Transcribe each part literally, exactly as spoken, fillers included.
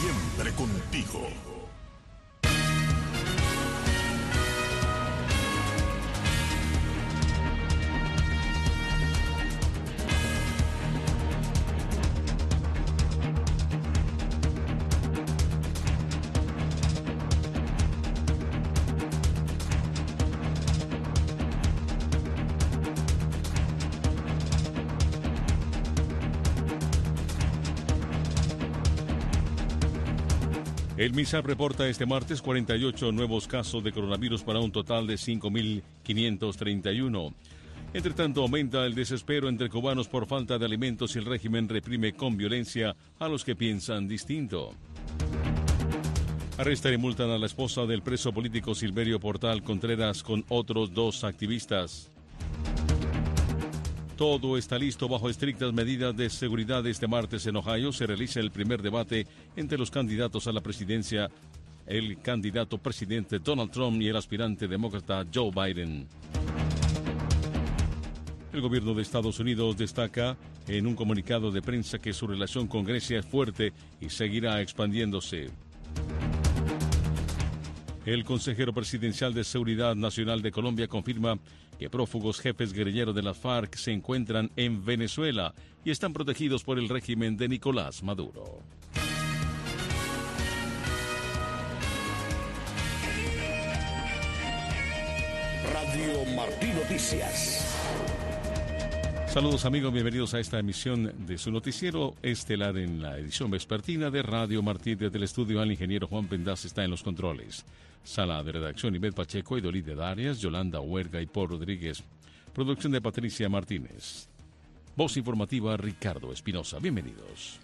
siempre contigo. El MINSAP reporta este martes cuarenta y ocho nuevos casos de coronavirus para un total de cinco mil quinientos treinta y uno. Entre tanto, aumenta el desespero entre cubanos por falta de alimentos y el régimen reprime con violencia a los que piensan distinto. Arrestan y multan a la esposa del preso político Silverio Portal Contreras con otros dos activistas. Todo está listo bajo estrictas medidas de seguridad. Este martes en Ohio se realiza el primer debate entre los candidatos a la presidencia, el candidato presidente Donald Trump y el aspirante demócrata Joe Biden. El gobierno de Estados Unidos destaca en un comunicado de prensa que su relación con Grecia es fuerte y seguirá expandiéndose. El consejero presidencial de Seguridad Nacional de Colombia confirma que prófugos jefes guerrilleros de las FARC se encuentran en Venezuela y están protegidos por el régimen de Nicolás Maduro. Radio Martí Noticias. Saludos amigos, bienvenidos a esta emisión de su noticiero estelar en la edición vespertina de Radio Martí. Desde el estudio al ingeniero Juan Pendaz está en los controles. Sala de redacción Ivette Pacheco, Idolide Darias, Yolanda Huerga y Paul Rodríguez. Producción de Patricia Martínez. Voz informativa Ricardo Espinosa. Bienvenidos.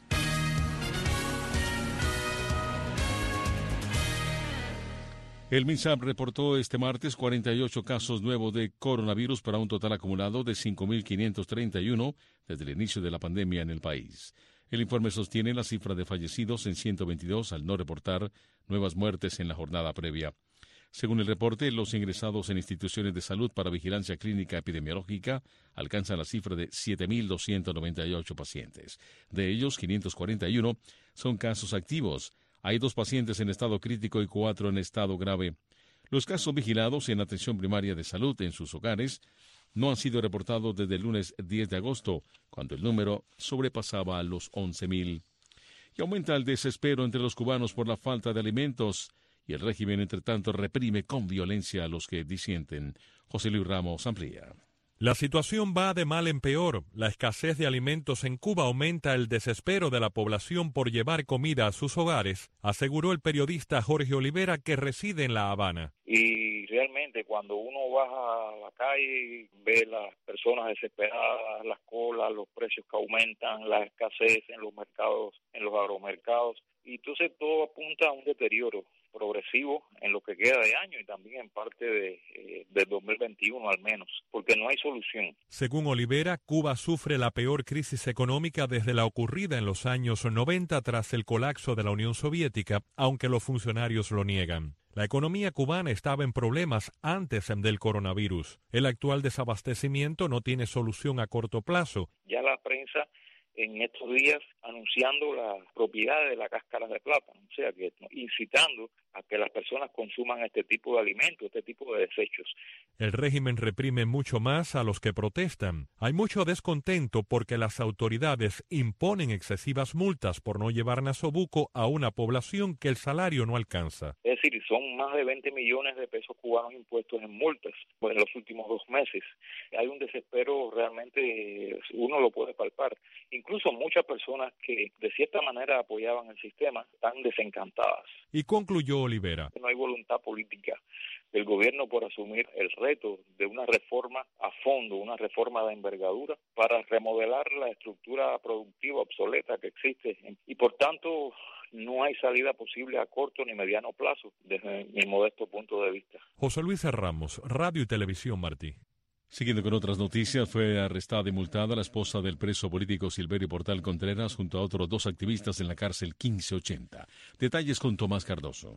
El MINSAP reportó este martes cuarenta y ocho casos nuevos de coronavirus para un total acumulado de cinco mil quinientos treinta y uno desde el inicio de la pandemia en el país. El informe sostiene la cifra de fallecidos en ciento veintidós al no reportar nuevas muertes en la jornada previa. Según el reporte, los ingresados en instituciones de salud para vigilancia clínica epidemiológica alcanzan la cifra de siete mil doscientos noventa y ocho pacientes. De ellos, quinientos cuarenta y uno son casos activos. Hay dos pacientes en estado crítico y cuatro en estado grave. Los casos vigilados en atención primaria de salud en sus hogares no han sido reportados desde el lunes diez de agosto, cuando el número sobrepasaba a los once mil. Y aumenta el desespero entre los cubanos por la falta de alimentos, y el régimen, entre tanto, reprime con violencia a los que disienten. José Luis Ramos amplía. La situación va de mal en peor. La escasez de alimentos en Cuba aumenta el desespero de la población por llevar comida a sus hogares, aseguró el periodista Jorge Olivera, que reside en La Habana. Y realmente cuando uno baja a la calle, ve las personas desesperadas, las colas, los precios que aumentan, la escasez en los mercados, en los agromercados, y entonces todo apunta a un deterioro progresivo en lo que queda de año y también en parte de, eh, del dos mil veintiuno al menos, porque no hay solución. Según Olivera, Cuba sufre la peor crisis económica desde la ocurrida en los años noventa tras el colapso de la Unión Soviética, aunque los funcionarios lo niegan. La economía cubana estaba en problemas antes del coronavirus. El actual desabastecimiento no tiene solución a corto plazo. Ya la prensa en estos días anunciando la propiedad de la cáscara de plátano, o sea que incitando a que las personas consuman este tipo de alimentos, este tipo de desechos. El régimen reprime mucho más a los que protestan. Hay mucho descontento porque las autoridades imponen excesivas multas por no llevar nasobuco a una población que el salario no alcanza. Es decir, son más de veinte millones de pesos cubanos impuestos en multas pues, en los últimos dos meses. Hay un desespero realmente, uno lo puede palpar. Incluso muchas personas que de cierta manera apoyaban el sistema están desencantadas. Y concluyó Olivera. No hay voluntad política del gobierno por asumir el reto de una reforma a fondo, una reforma de envergadura para remodelar la estructura productiva obsoleta que existe y por tanto no hay salida posible a corto ni mediano plazo desde mi modesto punto de vista. José Luis Ramos, Radio y Televisión Martí. Siguiendo con otras noticias, fue arrestada y multada la esposa del preso político Silverio Portal Contreras junto a otros dos activistas en la cárcel quince ochenta. Detalles con Tomás Cardoso.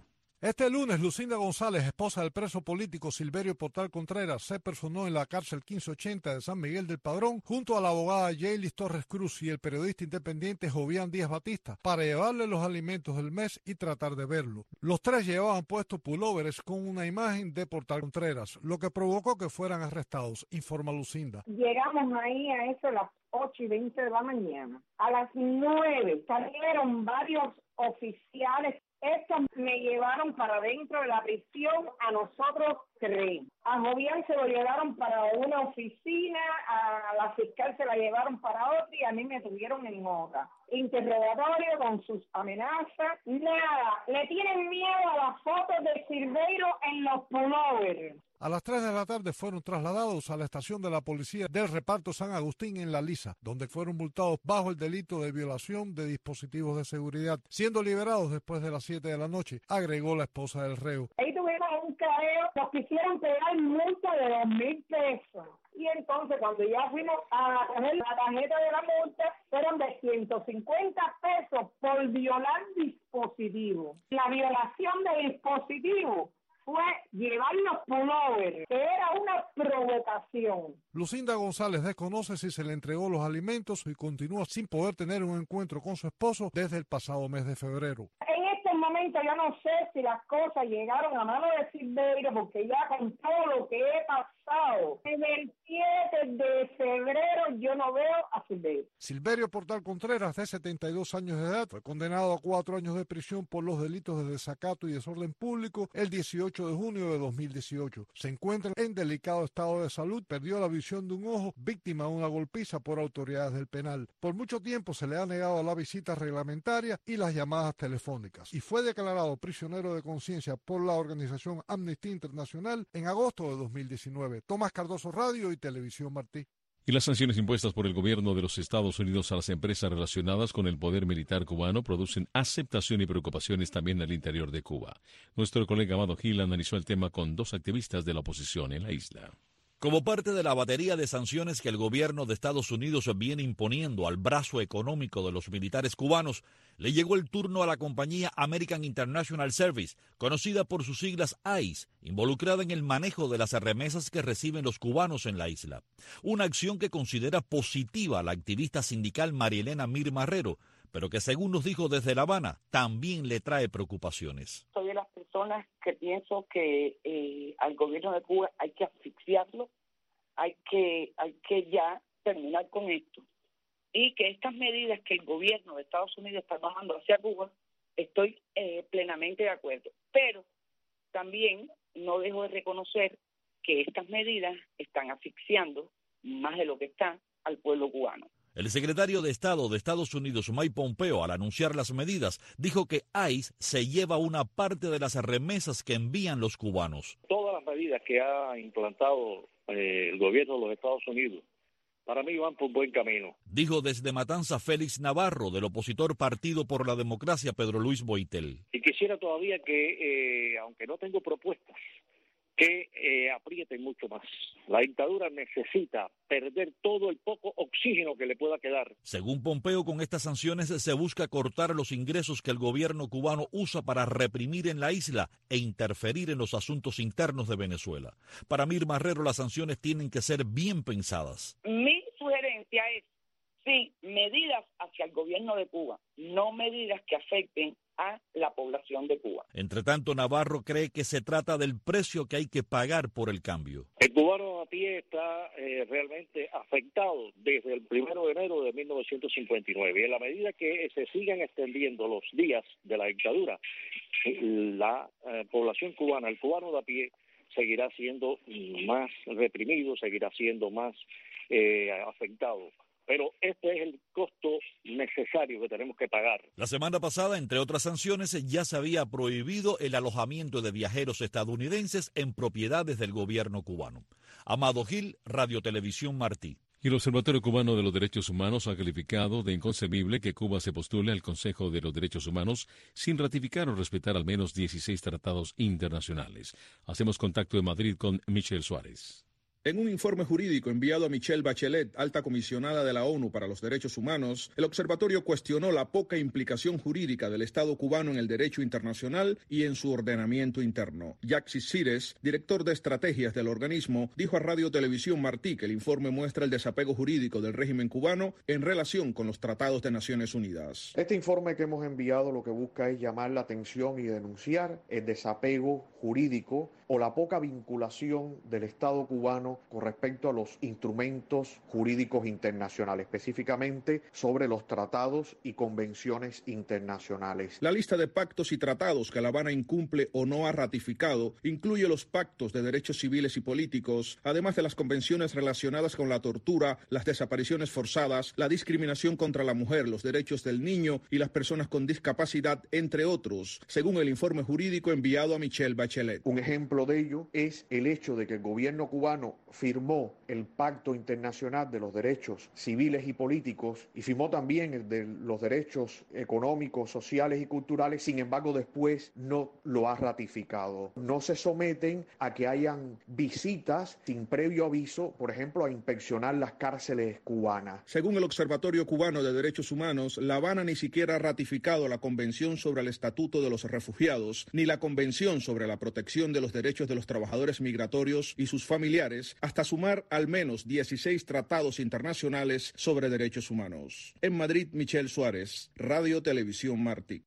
Este lunes, Lucinda González, esposa del preso político Silverio Portal Contreras, se personó en la cárcel quince ochenta de San Miguel del Padrón junto a la abogada Yeilis Torres Cruz y el periodista independiente Jovián Díaz Batista para llevarle los alimentos del mes y tratar de verlo. Los tres llevaban puestos pulóveres con una imagen de Portal Contreras, lo que provocó que fueran arrestados, informa Lucinda. Llegamos ahí a eso a las ocho y veinte de la mañana. A las nueve salieron varios oficiales. Estos me llevaron para dentro de la prisión a nosotros tres. A Jovián se lo llevaron para una oficina, a la fiscal se la llevaron para otra y a mí me tuvieron en otra. Interrogatorio con sus amenazas. Nada, le tienen miedo a las fotos de Silverio en los pullovers. A las tres de la tarde fueron trasladados a la estación de la policía del reparto San Agustín en La Lisa, donde fueron multados bajo el delito de violación de dispositivos de seguridad, siendo liberados después de las siete de la noche, agregó la esposa del reo. Ahí tuvimos un careo, nos quisieron pegar multa de dos mil pesos. Y entonces cuando ya fuimos a coger la tarjeta de la multa, fueron de ciento cincuenta pesos por violar dispositivos. La violación de dispositivos fue llevar los pullovers, que era una provocación. Lucinda González desconoce si se le entregó los alimentos y continúa sin poder tener un encuentro con su esposo desde el pasado mes de febrero. En este momento yo no sé si las cosas llegaron a mano de Silverio, porque ya con todo lo que he pasado, desde el siete de febrero yo no veo a Silverio. Silverio Portal Contreras, de setenta y dos años de edad, fue condenado a cuatro años de prisión por los delitos de desacato y desorden público el dieciocho de junio de dos mil dieciocho. Se encuentra en delicado estado de salud, perdió la visión de un ojo, víctima de una golpiza por autoridades del penal. Por mucho tiempo se le ha negado la visita reglamentaria y las llamadas telefónicas, y fue declarado prisionero de conciencia por la organización Amnistía Internacional en agosto de dos mil diecinueve. Tomás Cardoso, Radio y Televisión Martí. Y las sanciones impuestas por el gobierno de los Estados Unidos a las empresas relacionadas con el poder militar cubano producen aceptación y preocupaciones también al interior de Cuba. Nuestro colega Amado Gil analizó el tema con dos activistas de la oposición en la isla. Como parte de la batería de sanciones que el gobierno de Estados Unidos viene imponiendo al brazo económico de los militares cubanos, le llegó el turno a la compañía American International Service, conocida por sus siglas I C E, involucrada en el manejo de las remesas que reciben los cubanos en la isla. Una acción que considera positiva la activista sindical Marielena Mir Marrero, pero que según nos dijo desde La Habana, también le trae preocupaciones. Soy de las personas que pienso que eh, al gobierno de Cuba hay que asfixiarlo, hay que, hay que ya terminar con esto. Y que estas medidas que el gobierno de Estados Unidos está tomando hacia Cuba, estoy eh, plenamente de acuerdo. Pero también no dejo de reconocer que estas medidas están asfixiando más de lo que está al pueblo cubano. El secretario de Estado de Estados Unidos, Mike Pompeo, al anunciar las medidas, dijo que I C E se lleva una parte de las remesas que envían los cubanos. Todas las medidas que ha implantado eh, el gobierno de los Estados Unidos, para mí van por buen camino. Dijo desde Matanza Félix Navarro, del opositor Partido por la Democracia, Pedro Luis Boitel. Y quisiera todavía que, eh, aunque no tengo propuestas, que eh, aprieten mucho más. La dictadura necesita perder todo el poco oxígeno que le pueda quedar. Según Pompeo, con estas sanciones se busca cortar los ingresos que el gobierno cubano usa para reprimir en la isla e interferir en los asuntos internos de Venezuela. Para Mir Marrero, las sanciones tienen que ser bien pensadas. Mi sugerencia es, sí, medidas hacia el gobierno de Cuba, no medidas que afecten a la población de Cuba. Entre tanto, Navarro cree que se trata del precio que hay que pagar por el cambio. El cubano a pie está eh, realmente afectado desde el primero de enero de mil novecientos cincuenta y nueve. Y en la medida que se sigan extendiendo los días de la dictadura, la eh, población cubana, el cubano de a pie, seguirá siendo más reprimido, seguirá siendo más eh, afectado. Pero este es el costo necesario que tenemos que pagar. La semana pasada, entre otras sanciones, ya se había prohibido el alojamiento de viajeros estadounidenses en propiedades del gobierno cubano. Amado Gil, Radio Televisión Martí. Y el Observatorio Cubano de los Derechos Humanos ha calificado de inconcebible que Cuba se postule al Consejo de los Derechos Humanos sin ratificar o respetar al menos dieciséis tratados internacionales. Hacemos contacto en Madrid con Michelle Suárez. En un informe jurídico enviado a Michelle Bachelet, alta comisionada de la ONU para los Derechos Humanos, el observatorio cuestionó la poca implicación jurídica del Estado cubano en el derecho internacional y en su ordenamiento interno. Yaxis Cires, director de estrategias del organismo, dijo a Radio Televisión Martí que el informe muestra el desapego jurídico del régimen cubano en relación con los tratados de Naciones Unidas. Este informe que hemos enviado lo que busca es llamar la atención y denunciar el desapego jurídico o la poca vinculación del Estado cubano con respecto a los instrumentos jurídicos internacionales, específicamente sobre los tratados y convenciones internacionales. La lista de pactos y tratados que La Habana incumple o no ha ratificado incluye los pactos de derechos civiles y políticos, además de las convenciones relacionadas con la tortura, las desapariciones forzadas, la discriminación contra la mujer, los derechos del niño y las personas con discapacidad, entre otros, según el informe jurídico enviado a Michelle Bachelet. Un ejemplo de ello es el hecho de que el gobierno cubano firmó el Pacto Internacional de los Derechos Civiles y Políticos y firmó también el de los derechos económicos, sociales y culturales, sin embargo después no lo ha ratificado. No se someten a que hayan visitas sin previo aviso, por ejemplo, a inspeccionar las cárceles cubanas. Según el Observatorio Cubano de Derechos Humanos, La Habana ni siquiera ha ratificado la Convención sobre el Estatuto de los Refugiados, ni la Convención sobre la Protección de los Derechos de los Trabajadores Migratorios y sus familiares, hasta sumar al menos dieciséis tratados internacionales sobre derechos humanos. En Madrid, Michelle Suárez, Radio Televisión Martí.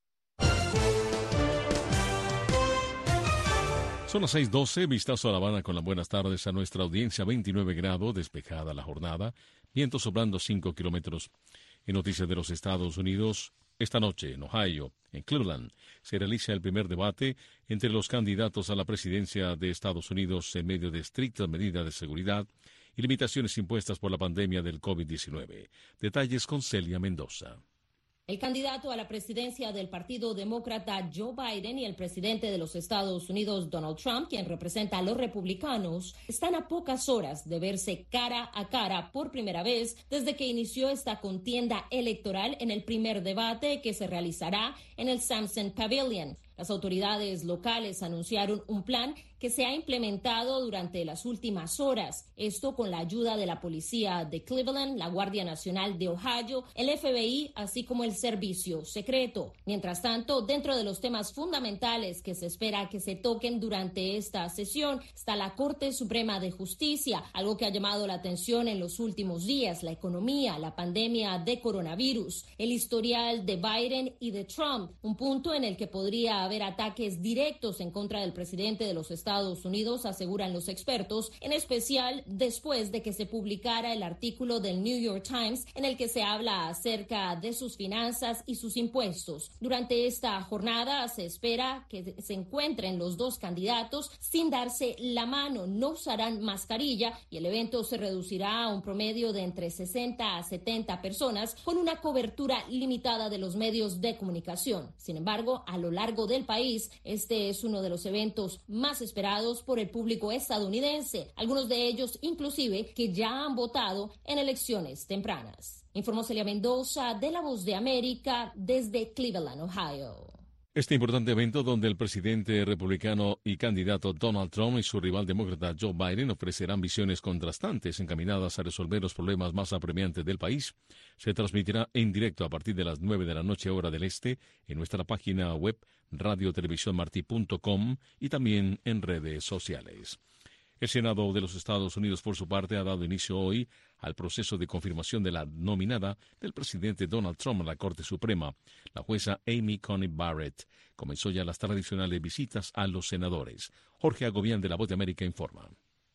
Son las seis doce, vistazo a La Habana con las buenas tardes a nuestra audiencia, veintinueve grados, despejada la jornada, viento soplando cinco kilómetros. En noticias de los Estados Unidos, esta noche en Ohio, en Cleveland, se realiza el primer debate entre los candidatos a la presidencia de Estados Unidos en medio de estrictas medidas de seguridad y limitaciones impuestas por la pandemia del COVID diecinueve. Detalles con Celia Mendoza. El candidato a la presidencia del Partido Demócrata Joe Biden y el presidente de los Estados Unidos Donald Trump, quien representa a los republicanos, están a pocas horas de verse cara a cara por primera vez desde que inició esta contienda electoral en el primer debate que se realizará en el Samson Pavilion. Las autoridades locales anunciaron un plan que se ha implementado durante las últimas horas. Esto con la ayuda de la policía de Cleveland, la Guardia Nacional de Ohio, el F B I, así como el Servicio Secreto. Mientras tanto, dentro de los temas fundamentales que se espera que se toquen durante esta sesión está la Corte Suprema de Justicia, algo que ha llamado la atención en los últimos días: la economía, la pandemia de coronavirus, el historial de Biden y de Trump, un punto en el que podría haber ataques directos en contra del presidente de los Estados Unidos, aseguran los expertos, en especial después de que se publicara el artículo del New York Times en el que se habla acerca de sus finanzas y sus impuestos. Durante esta jornada se espera que se encuentren los dos candidatos sin darse la mano, no usarán mascarilla y el evento se reducirá a un promedio de entre sesenta a setenta personas con una cobertura limitada de los medios de comunicación. Sin embargo, a lo largo de del país, este es uno de los eventos más esperados por el público estadounidense, algunos de ellos inclusive que ya han votado en elecciones tempranas. Informó Celia Mendoza de La Voz de América desde Cleveland, Ohio. Este importante evento, donde el presidente republicano y candidato Donald Trump y su rival demócrata Joe Biden ofrecerán visiones contrastantes encaminadas a resolver los problemas más apremiantes del país, se transmitirá en directo a partir de las nueve de la noche hora del este en nuestra página web radio televisión marti punto com y también en redes sociales. El Senado de los Estados Unidos, por su parte, ha dado inicio hoy al proceso de confirmación de la nominada del presidente Donald Trump a la Corte Suprema. La jueza Amy Coney Barrett comenzó ya las tradicionales visitas a los senadores. Jorge Agobián, de La Voz de América, informa.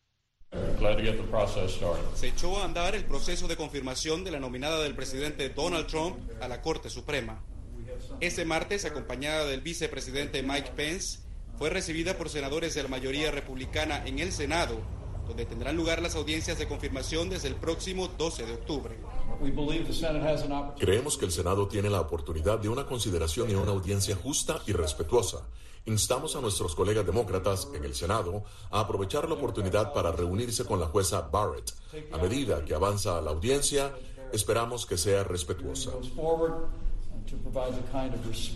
Se echó a andar el proceso de confirmación de la nominada del presidente Donald Trump a la Corte Suprema. Este martes, acompañada del vicepresidente Mike Pence, fue recibida por senadores de la mayoría republicana en el Senado, donde tendrán lugar las audiencias de confirmación desde el próximo doce de octubre. Creemos que el Senado tiene la oportunidad de una consideración y una audiencia justa y respetuosa. Instamos a nuestros colegas demócratas en el Senado a aprovechar la oportunidad para reunirse con la jueza Barrett. A medida que avanza la audiencia, esperamos que sea respetuosa.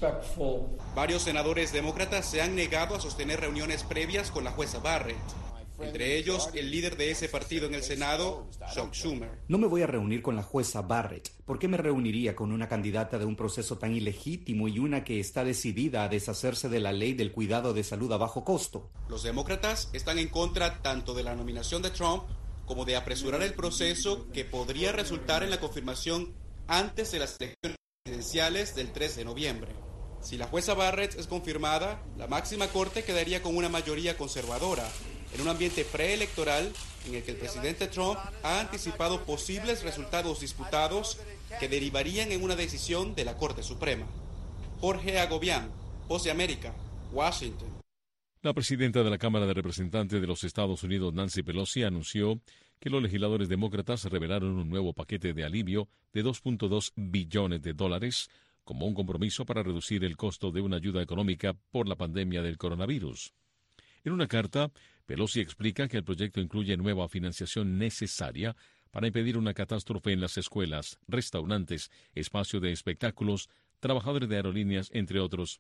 Varios senadores demócratas se han negado a sostener reuniones previas con la jueza Barrett. entre ellos el líder de ese partido en el Senado, Chuck Schumer. No me voy a reunir con la jueza Barrett. ¿Por qué me reuniría con una candidata de un proceso tan ilegítimo y una que está decidida a deshacerse de la ley del cuidado de salud a bajo costo? Los demócratas están en contra tanto de la nominación de Trump como de apresurar el proceso que podría resultar en la confirmación antes de las elecciones presidenciales del tres de noviembre. Si la jueza Barrett es confirmada, la máxima corte quedaría con una mayoría conservadora, en un ambiente preelectoral en el que el presidente Trump ha anticipado posibles resultados disputados que derivarían en una decisión de la Corte Suprema. Jorge Agobián, Voz de América, Washington. La presidenta de la Cámara de Representantes de los Estados Unidos, Nancy Pelosi, anunció que los legisladores demócratas revelaron un nuevo paquete de alivio de dos punto dos billones de dólares como un compromiso para reducir el costo de una ayuda económica por la pandemia del coronavirus. En una carta, Pelosi explica que el proyecto incluye nueva financiación necesaria para impedir una catástrofe en las escuelas, restaurantes, espacios de espectáculos, trabajadores de aerolíneas, entre otros.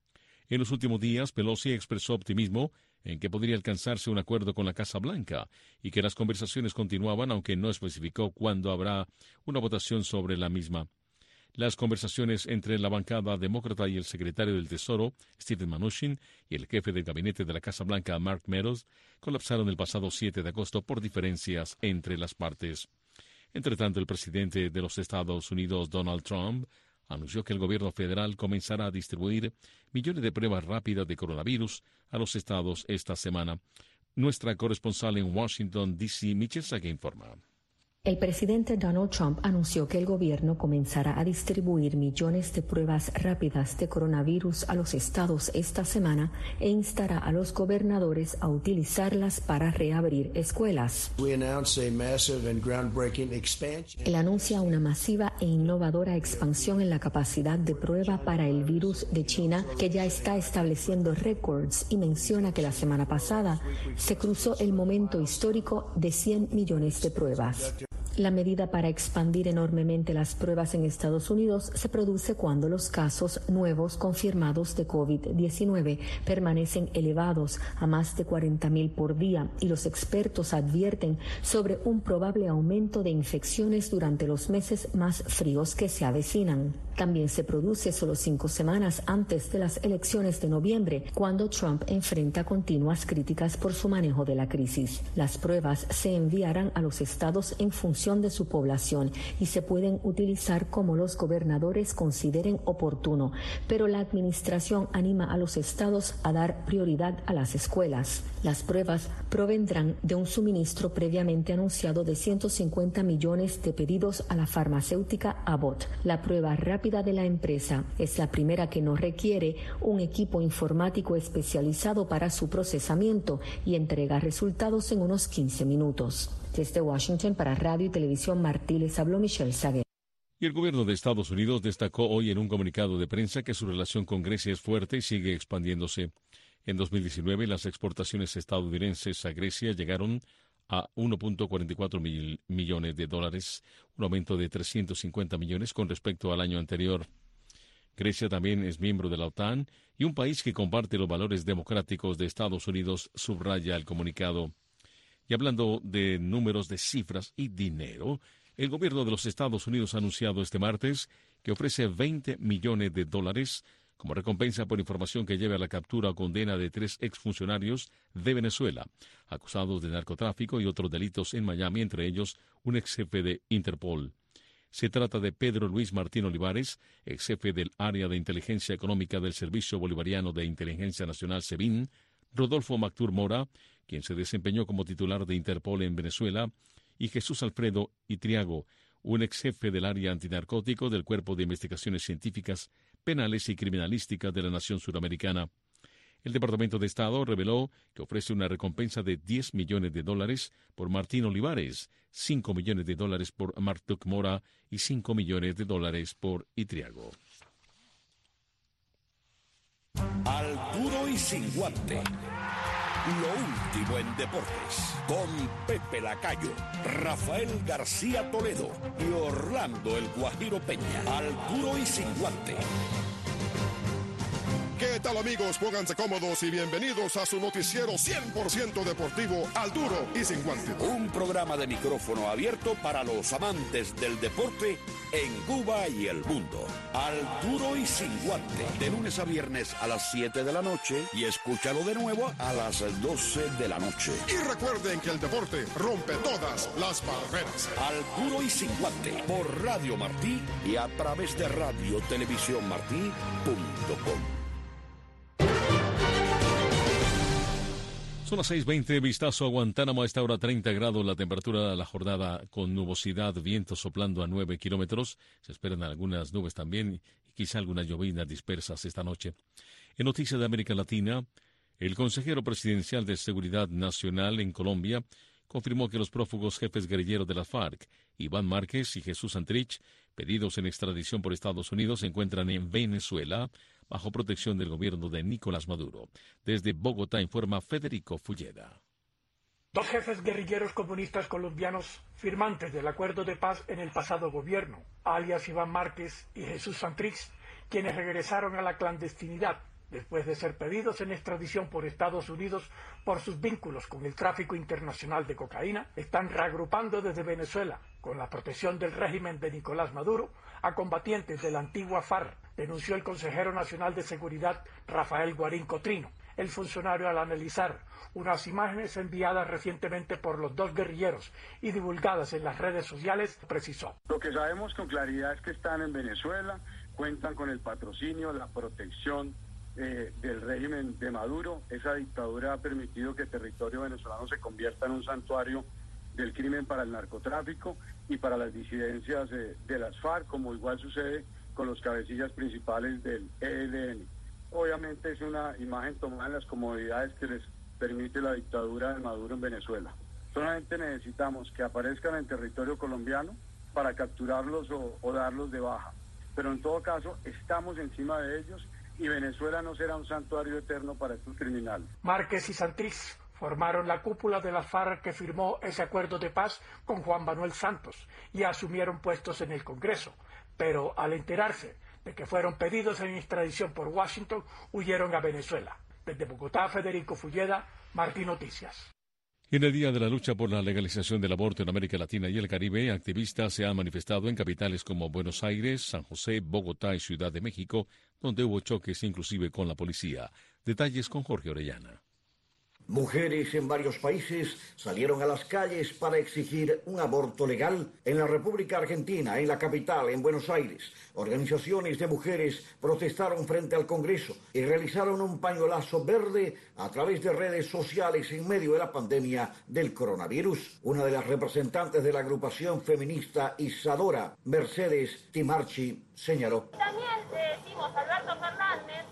En los últimos días, Pelosi expresó optimismo en que podría alcanzarse un acuerdo con la Casa Blanca y que las conversaciones continuaban, aunque no especificó cuándo habrá una votación sobre la misma. Las conversaciones entre la bancada demócrata y el secretario del Tesoro, Steven Mnuchin, y el jefe del gabinete de la Casa Blanca, Mark Meadows, colapsaron el pasado siete de agosto por diferencias entre las partes. Entre tanto, el presidente de los Estados Unidos, Donald Trump, anunció que el gobierno federal comenzará a distribuir millones de pruebas rápidas de coronavirus a los estados esta semana. Nuestra corresponsal en Washington, D C, Michelle Sague, informa. El presidente Donald Trump anunció que el gobierno comenzará a distribuir millones de pruebas rápidas de coronavirus a los estados esta semana e instará a los gobernadores a utilizarlas para reabrir escuelas. Él anuncia una masiva e innovadora expansión en la capacidad de prueba para el virus de China, que ya está estableciendo récords, y menciona que la semana pasada se cruzó el momento histórico de cien millones de pruebas. La medida para expandir enormemente las pruebas en Estados Unidos se produce cuando los casos nuevos confirmados de COVID diecinueve permanecen elevados a más de cuarenta mil por día y los expertos advierten sobre un probable aumento de infecciones durante los meses más fríos que se avecinan. También se produce solo cinco semanas antes de las elecciones de noviembre, cuando Trump enfrenta continuas críticas por su manejo de la crisis. Las pruebas se enviarán a los estados en función de su población y se pueden utilizar como los gobernadores consideren oportuno, pero la administración anima a los estados a dar prioridad a las escuelas. Las pruebas provendrán de un suministro previamente anunciado de ciento cincuenta millones de pedidos a la farmacéutica Abbott. La prueba rápida de la empresa es la primera que no requiere un equipo informático especializado para su procesamiento y entrega resultados en unos quince minutos. Desde Washington para Radio y Televisión Martí les habló Michelle Sague. Y el gobierno de Estados Unidos destacó hoy en un comunicado de prensa que su relación con Grecia es fuerte y sigue expandiéndose. En dos mil diecinueve, las exportaciones estadounidenses a Grecia llegaron a uno punto cuarenta y cuatro mil millones de dólares, un aumento de trescientos cincuenta millones con respecto al año anterior. Grecia también es miembro de la OTAN y un país que comparte los valores democráticos de Estados Unidos, subraya el comunicado. Y hablando de números, de cifras y dinero, el gobierno de los Estados Unidos ha anunciado este martes que ofrece veinte millones de dólares como recompensa por información que lleve a la captura o condena de tres exfuncionarios de Venezuela, acusados de narcotráfico y otros delitos en Miami, entre ellos un ex jefe de Interpol. Se trata de Pedro Luis Martín Olivares, ex jefe del Área de Inteligencia Económica del Servicio Bolivariano de Inteligencia Nacional SEBIN, Rodolfo Mactur Mora, quien se desempeñó como titular de Interpol en Venezuela, y Jesús Alfredo Itriago, un ex jefe del área antinarcótico del Cuerpo de Investigaciones Científicas, Penales y Criminalísticas de la Nación Suramericana. El Departamento de Estado reveló que ofrece una recompensa de diez millones de dólares por Martín Olivares, cinco millones de dólares por Martuk Mora y cinco millones de dólares por Itriago. Al duro y sin guante. Lo último en deportes, con Pepe Lacayo, Rafael García Toledo y Orlando El Guajiro Peña. Al duro y sin guante. ¿Qué tal, amigos? Pónganse cómodos y bienvenidos a su noticiero cien por ciento deportivo, Al Duro y Sin Guantes. Un programa de micrófono abierto para los amantes del deporte en Cuba y el mundo. Al Duro y Sin Guantes, de lunes a viernes a las siete de la noche y escúchalo de nuevo a las doce de la noche. Y recuerden que el deporte rompe todas las barreras. Al Duro y Sin Guantes, por Radio Martí y a través de radio televisión martí punto com. Son las seis veinte, vistazo a Guantánamo, a esta hora treinta grados, la temperatura de la jornada con nubosidad, viento soplando a nueve kilómetros, se esperan algunas nubes también y quizá algunas llovinas dispersas esta noche. En noticias de América Latina, el consejero presidencial de Seguridad Nacional en Colombia confirmó que los prófugos jefes guerrilleros de la FARC, Iván Márquez y Jesús Santrich, pedidos en extradición por Estados Unidos, se encuentran en Venezuela bajo protección del gobierno de Nicolás Maduro. Desde Bogotá informa Federico Fulleda. Dos jefes guerrilleros comunistas colombianos firmantes del acuerdo de paz en el pasado gobierno, alias Iván Márquez y Jesús Santrich, quienes regresaron a la clandestinidad después de ser pedidos en extradición por Estados Unidos por sus vínculos con el tráfico internacional de cocaína, están reagrupando desde Venezuela, con la protección del régimen de Nicolás Maduro, a combatientes de la antigua FARC, denunció el consejero nacional de Seguridad Rafael Guarín Cotrino. El funcionario, al analizar unas imágenes enviadas recientemente por los dos guerrilleros y divulgadas en las redes sociales, precisó: Lo que sabemos con claridad es que están en Venezuela, cuentan con el patrocinio, la protección Eh, del régimen de Maduro. Esa dictadura ha permitido que el territorio venezolano se convierta en un santuario del crimen para el narcotráfico y para las disidencias eh, de las FARC, como igual sucede con los cabecillas principales del E L N. Obviamente es una imagen tomada en las comodidades que les permite la dictadura de Maduro en Venezuela. Solamente necesitamos que aparezcan en territorio colombiano para capturarlos o, o darlos de baja. Pero en todo caso, estamos encima de ellos y Venezuela no será un santuario eterno para estos criminales. Márquez y Santrich formaron la cúpula de la FARC que firmó ese acuerdo de paz con Juan Manuel Santos y asumieron puestos en el Congreso, pero al enterarse de que fueron pedidos en extradición por Washington, huyeron a Venezuela. Desde Bogotá, Federico Fulleda, Martí Noticias. En el Día de la Lucha por la Legalización del Aborto en América Latina y el Caribe, activistas se han manifestado en capitales como Buenos Aires, San José, Bogotá y Ciudad de México, donde hubo choques inclusive con la policía. Detalles con Jorge Orellana. Mujeres en varios países salieron a las calles para exigir un aborto legal. En la República Argentina, en la capital, en Buenos Aires, organizaciones de mujeres protestaron frente al Congreso y realizaron un pañuelazo verde a través de redes sociales en medio de la pandemia del coronavirus. Una de las representantes de la agrupación feminista Isadora, Mercedes Timarchi, señaló: También le decimos a Alberto Fernández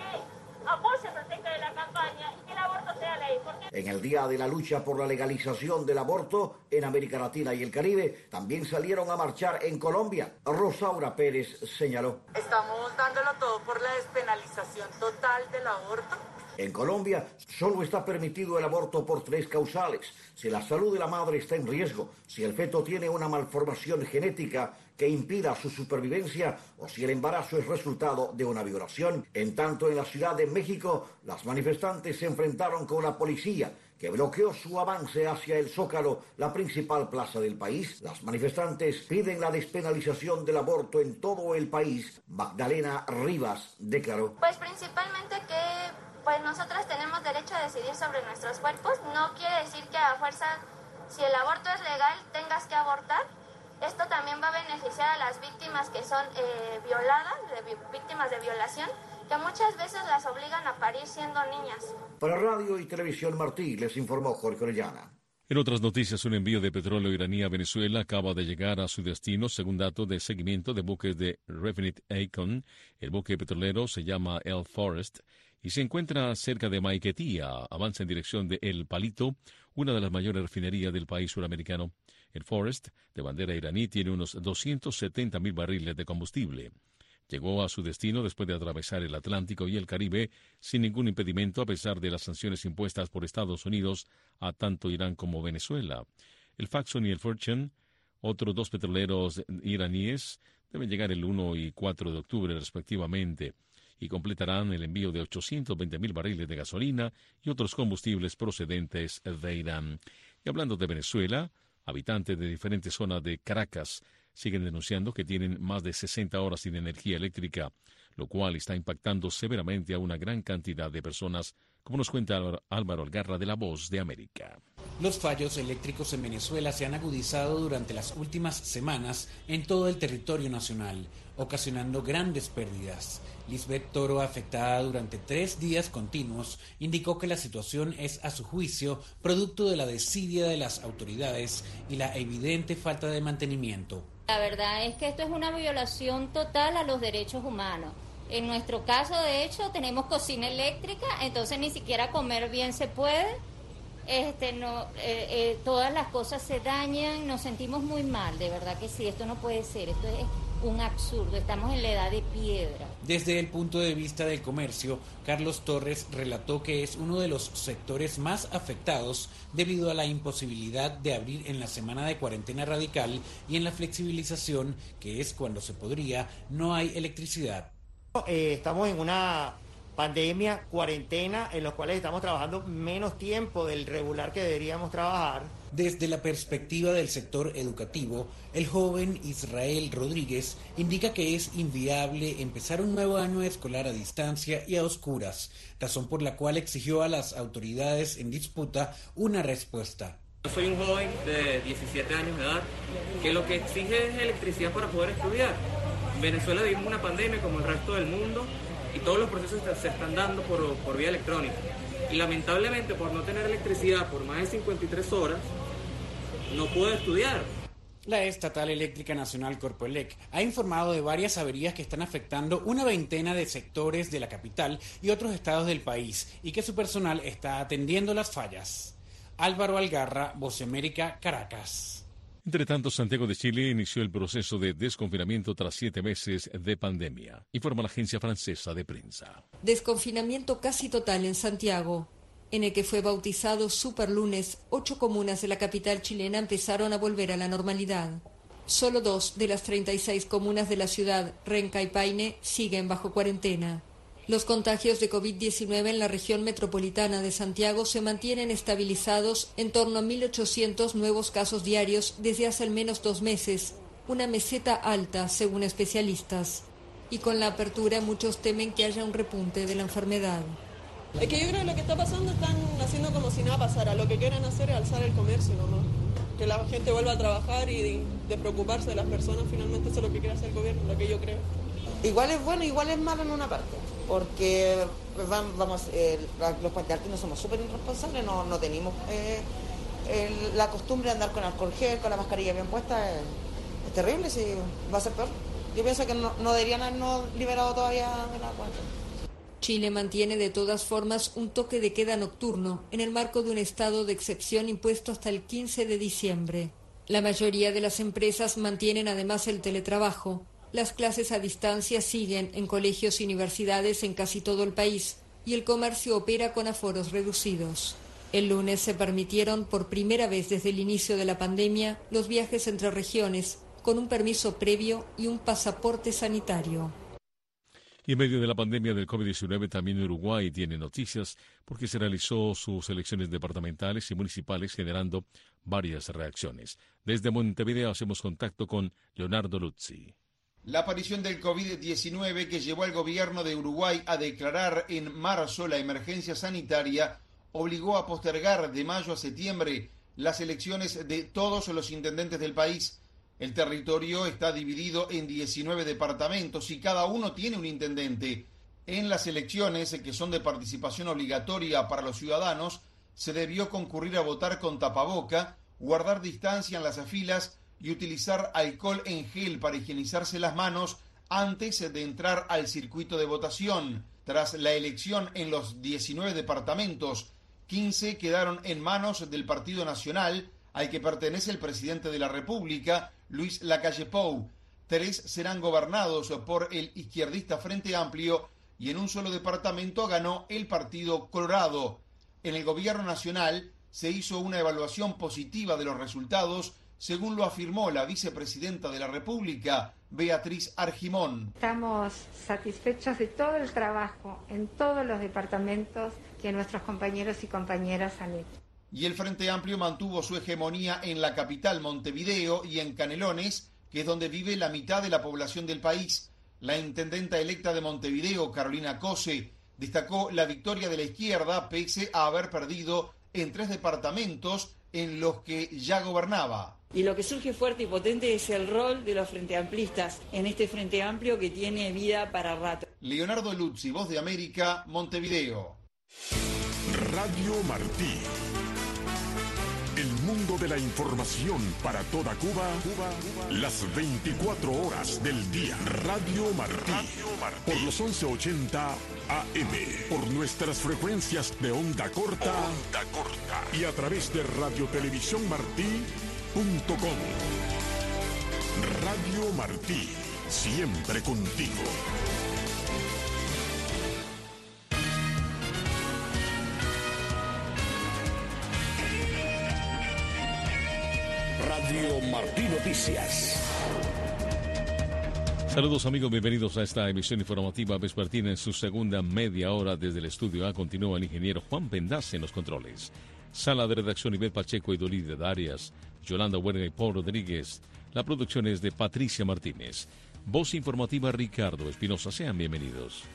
que apoye el proyecto de la campaña y que el aborto sea ley. Porque... En el Día de la Lucha por la Legalización del Aborto en América Latina y el Caribe, también salieron a marchar en Colombia. Rosaura Pérez señaló: Estamos dándolo todo por la despenalización total del aborto. En Colombia solo está permitido el aborto por tres causales: si la salud de la madre está en riesgo, si el feto tiene una malformación genética que impida su supervivencia o si el embarazo es resultado de una violación. En tanto, en la Ciudad de México, las manifestantes se enfrentaron con la policía, que bloqueó su avance hacia el Zócalo, la principal plaza del país. Las manifestantes piden la despenalización del aborto en todo el país. Magdalena Rivas declaró: Pues principalmente que pues nosotras tenemos derecho a decidir sobre nuestros cuerpos. No quiere decir que a fuerza, si el aborto es legal, tengas que abortar. Esto también va a beneficiar a las víctimas que son eh, violadas, de, víctimas de violación, que muchas veces las obligan a parir siendo niñas. Para Radio y Televisión Martí, les informó Jorge Orellana. En otras noticias, un envío de petróleo iraní a Venezuela acaba de llegar a su destino, según datos de seguimiento de buques de Revenant Aecon. El buque petrolero se llama El Forest y se encuentra cerca de Maiquetía. Avanza en dirección de El Palito, una de las mayores refinerías del país suramericano. El Forest, de bandera iraní, tiene unos doscientos setenta mil barriles de combustible. Llegó a su destino después de atravesar el Atlántico y el Caribe sin ningún impedimento, a pesar de las sanciones impuestas por Estados Unidos a tanto Irán como Venezuela. El Faxon y el Fortune, otros dos petroleros iraníes, deben llegar el uno y cuatro de octubre respectivamente. y completarán el envío de ochocientos veinte mil barriles de gasolina y otros combustibles procedentes de Irán. Y hablando de Venezuela, habitantes de diferentes zonas de Caracas siguen denunciando que tienen más de sesenta horas sin energía eléctrica, lo cual está impactando severamente a una gran cantidad de personas, como nos cuenta Álvaro Algarra de La Voz de América. Los fallos eléctricos en Venezuela se han agudizado durante las últimas semanas en todo el territorio nacional, ocasionando grandes pérdidas. Lisbeth Toro, afectada durante tres días continuos, indicó que la situación es, a su juicio, producto de la desidia de las autoridades y la evidente falta de mantenimiento. La verdad es que esto es una violación total a los derechos humanos. En nuestro caso, de hecho, tenemos cocina eléctrica, entonces ni siquiera comer bien se puede. Este, no, eh, eh, todas las cosas se dañan, nos sentimos muy mal, de verdad que sí, esto no puede ser, esto es un absurdo, estamos en la edad de piedra. Desde el punto de vista del comercio, Carlos Torres relató que es uno de los sectores más afectados debido a la imposibilidad de abrir en la semana de cuarentena radical y en la flexibilización, que es cuando se podría, no hay electricidad. Eh, estamos en una pandemia, cuarentena, en los cuales estamos trabajando menos tiempo del regular que deberíamos trabajar. Desde la perspectiva del sector educativo, el joven Israel Rodríguez indica que es inviable empezar un nuevo año escolar a distancia y a oscuras, razón por la cual exigió a las autoridades en disputa una respuesta. Yo soy un joven de diecisiete años de edad que lo que exige es electricidad para poder estudiar. En Venezuela vivimos una pandemia como el resto del mundo y todos los procesos se están dando por, por vía electrónica. Y lamentablemente, por no tener electricidad por más de cincuenta y tres horas, no puedo estudiar. La Estatal Eléctrica Nacional Corpoelec ha informado de varias averías que están afectando una veintena de sectores de la capital y otros estados del país y que su personal está atendiendo las fallas. Álvaro Algarra, Voz de América, Caracas. Entre tanto, Santiago de Chile inició el proceso de desconfinamiento tras siete meses de pandemia, informa la agencia francesa de prensa. Desconfinamiento casi total en Santiago. En el que fue bautizado Superlunes, ocho comunas de la capital chilena empezaron a volver a la normalidad. Solo dos de las treinta y seis comunas de la ciudad, Renca y Paine, siguen bajo cuarentena. Los contagios de COVID diecinueve en la región metropolitana de Santiago se mantienen estabilizados en torno a mil ochocientos nuevos casos diarios desde hace al menos dos meses, una meseta alta según especialistas. Y con la apertura muchos temen que haya un repunte de la enfermedad. Es que yo creo que lo que está pasando están haciendo como si nada pasara. Lo que quieren hacer es alzar el comercio nomás. Que la gente vuelva a trabajar y de, de preocuparse de las personas, finalmente eso es lo que quiere hacer el gobierno, lo que yo creo. Igual es bueno, igual es malo en una parte, porque pues, vamos, eh, los puenteartinos somos súper irresponsables, no, no tenemos eh, el, la costumbre de andar con alcohol gel, con la mascarilla bien puesta, es, es terrible, si va a ser peor. Yo pienso que no, no deberían habernos liberado todavía de la cuarentena. Chile mantiene de todas formas un toque de queda nocturno en el marco de un estado de excepción impuesto hasta el quince de diciembre. La mayoría de las empresas mantienen además el teletrabajo. Las clases a distancia siguen en colegios y universidades en casi todo el país y el comercio opera con aforos reducidos. El lunes se permitieron por primera vez desde el inicio de la pandemia los viajes entre regiones con un permiso previo y un pasaporte sanitario. Y en medio de la pandemia del COVID diecinueve, también Uruguay tiene noticias porque se realizó sus elecciones departamentales y municipales generando varias reacciones. Desde Montevideo hacemos contacto con Leonardo Luzzi. La aparición del COVID diecinueve que llevó al gobierno de Uruguay a declarar en marzo la emergencia sanitaria obligó a postergar de mayo a septiembre las elecciones de todos los intendentes del país. El territorio está dividido en diecinueve departamentos y cada uno tiene un intendente. En las elecciones, que son de participación obligatoria para los ciudadanos, se debió concurrir a votar con tapaboca, guardar distancia en las filas y utilizar alcohol en gel para higienizarse las manos antes de entrar al circuito de votación. Tras la elección en los diecinueve departamentos, quince quedaron en manos del Partido Nacional, al que pertenece el presidente de la República, Luis Lacalle Pou. Tres serán gobernados por el izquierdista Frente Amplio y en un solo departamento ganó el Partido Colorado. En el gobierno nacional se hizo una evaluación positiva de los resultados según lo afirmó la vicepresidenta de la República, Beatriz Argimón. Estamos satisfechos de todo el trabajo en todos los departamentos que nuestros compañeros y compañeras han hecho. Y el Frente Amplio mantuvo su hegemonía en la capital, Montevideo, y en Canelones, que es donde vive la mitad de la población del país. La intendenta electa de Montevideo, Carolina Cose, destacó la victoria de la izquierda pese a haber perdido en tres departamentos en los que ya gobernaba. Y lo que surge fuerte y potente es el rol de los Frente Amplistas en este Frente Amplio que tiene vida para rato. Leonardo Luzzi, Voz de América, Montevideo. Radio Martí. El mundo de la información para toda Cuba, Cuba, Cuba, las veinticuatro horas del día. Radio Martí, Radio Martí. Por los once ochenta A M, por nuestras frecuencias de onda corta, onda corta y a través de radiotelevisión martí punto com. Radio Martí, siempre contigo. Radio Martí Noticias. Saludos amigos, bienvenidos a esta emisión informativa vespertina en su segunda media hora desde el estudio A. Continúa el ingeniero Juan Pendaz en los controles. Sala de redacción Ivette Pacheco y Dolide Darias, Yolanda Huerga y Paul Rodríguez. La producción es de Patricia Martínez. Voz informativa Ricardo Espinosa. Sean bienvenidos.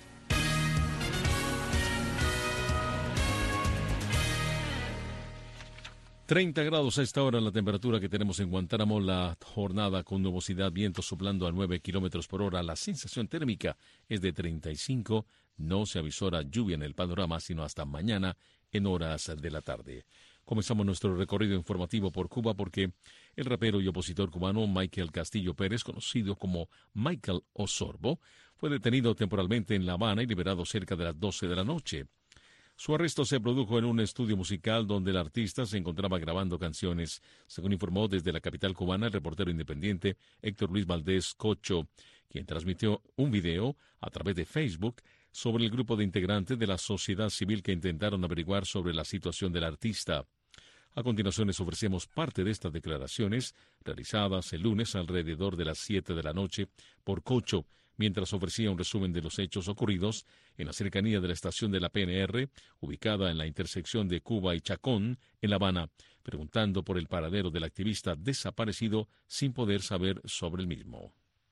treinta grados a esta hora la temperatura que tenemos en Guantánamo, la jornada con nubosidad, viento soplando a nueve kilómetros por hora, la sensación térmica es de treinta y cinco, no se avisora lluvia en el panorama sino hasta mañana en horas de la tarde. Comenzamos nuestro recorrido informativo por Cuba porque el rapero y opositor cubano Michael Castillo Pérez, conocido como Michael Osorbo, fue detenido temporalmente en La Habana y liberado cerca de las doce de la noche. Su arresto se produjo en un estudio musical donde el artista se encontraba grabando canciones, según informó desde la capital cubana el reportero independiente Héctor Luis Valdés Cocho, quien transmitió un video a través de Facebook sobre el grupo de integrantes de la sociedad civil que intentaron averiguar sobre la situación del artista. A continuación les ofrecemos parte de estas declaraciones realizadas el lunes alrededor de las siete de la noche por Cocho, mientras ofrecía un resumen de los hechos ocurridos en la cercanía de la estación de la P N R, ubicada en la intersección de Cuba y Chacón, en La Habana, preguntando por el paradero del activista desaparecido sin poder saber sobre el mismo.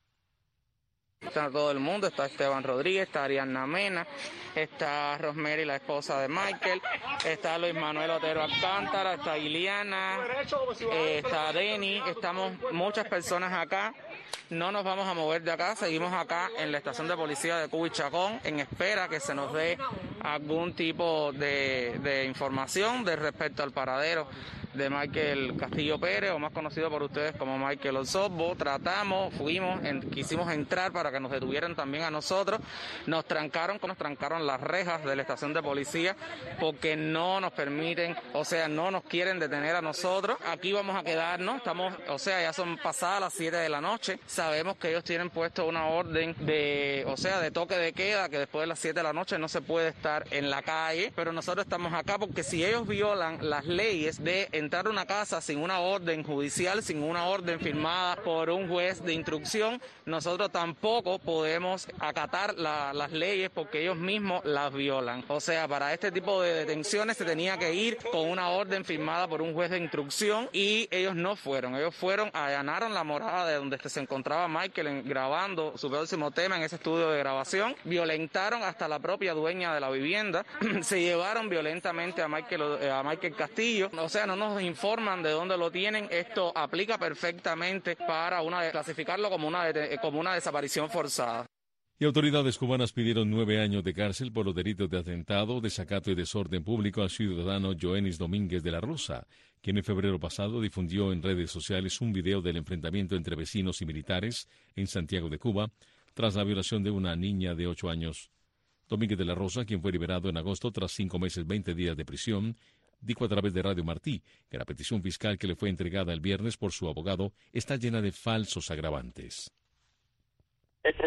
Está todo el mundo, está Esteban Rodríguez, está Ariadna Mena, está Rosemary, la esposa de Michael, está Luis Manuel Otero Alcántara, está Iliana, eh, está Denny, estamos muchas personas acá. No nos vamos a mover de acá, seguimos acá en la estación de policía de Cuba y Chacón en espera que se nos dé algún tipo de, de información de respecto al paradero de Michael Castillo Pérez, o más conocido por ustedes como Michael Osorbo. Tratamos, fuimos, en, quisimos entrar para que nos detuvieran también a nosotros. Nos trancaron, nos trancaron las rejas de la estación de policía porque no nos permiten, o sea, no nos quieren detener a nosotros. Aquí vamos a quedarnos, estamos, o sea, ya son pasadas las siete de la noche. Sabemos que ellos tienen puesto una orden de, o sea, de toque de queda, que después de las siete de la noche no se puede estar en la calle, pero nosotros estamos acá porque si ellos violan las leyes de entrar a una casa sin una orden judicial, sin una orden firmada por un juez de instrucción, nosotros tampoco podemos acatar la, las leyes porque ellos mismos las violan. O sea, para este tipo de detenciones se tenía que ir con una orden firmada por un juez de instrucción y ellos no fueron. Ellos fueron, allanaron la morada de donde se encontraba Michael en, grabando su próximo tema en ese estudio de grabación, violentaron hasta la propia dueña de la vivienda, se llevaron violentamente a Michael, a Michael Castillo. O sea, no nos informan de dónde lo tienen. Esto aplica perfectamente para una, clasificarlo como una, como una desaparición forzada. Y autoridades cubanas pidieron nueve años de cárcel por los delitos de atentado, desacato y desorden público al ciudadano Joenis Domínguez de la Rosa, quien en febrero pasado difundió en redes sociales un video del enfrentamiento entre vecinos y militares en Santiago de Cuba tras la violación de una niña de ocho años. Domínguez de la Rosa, quien fue liberado en agosto tras cinco meses veinte días de prisión, dijo a través de Radio Martí que la petición fiscal que le fue entregada el viernes por su abogado está llena de falsos agravantes. El problema fue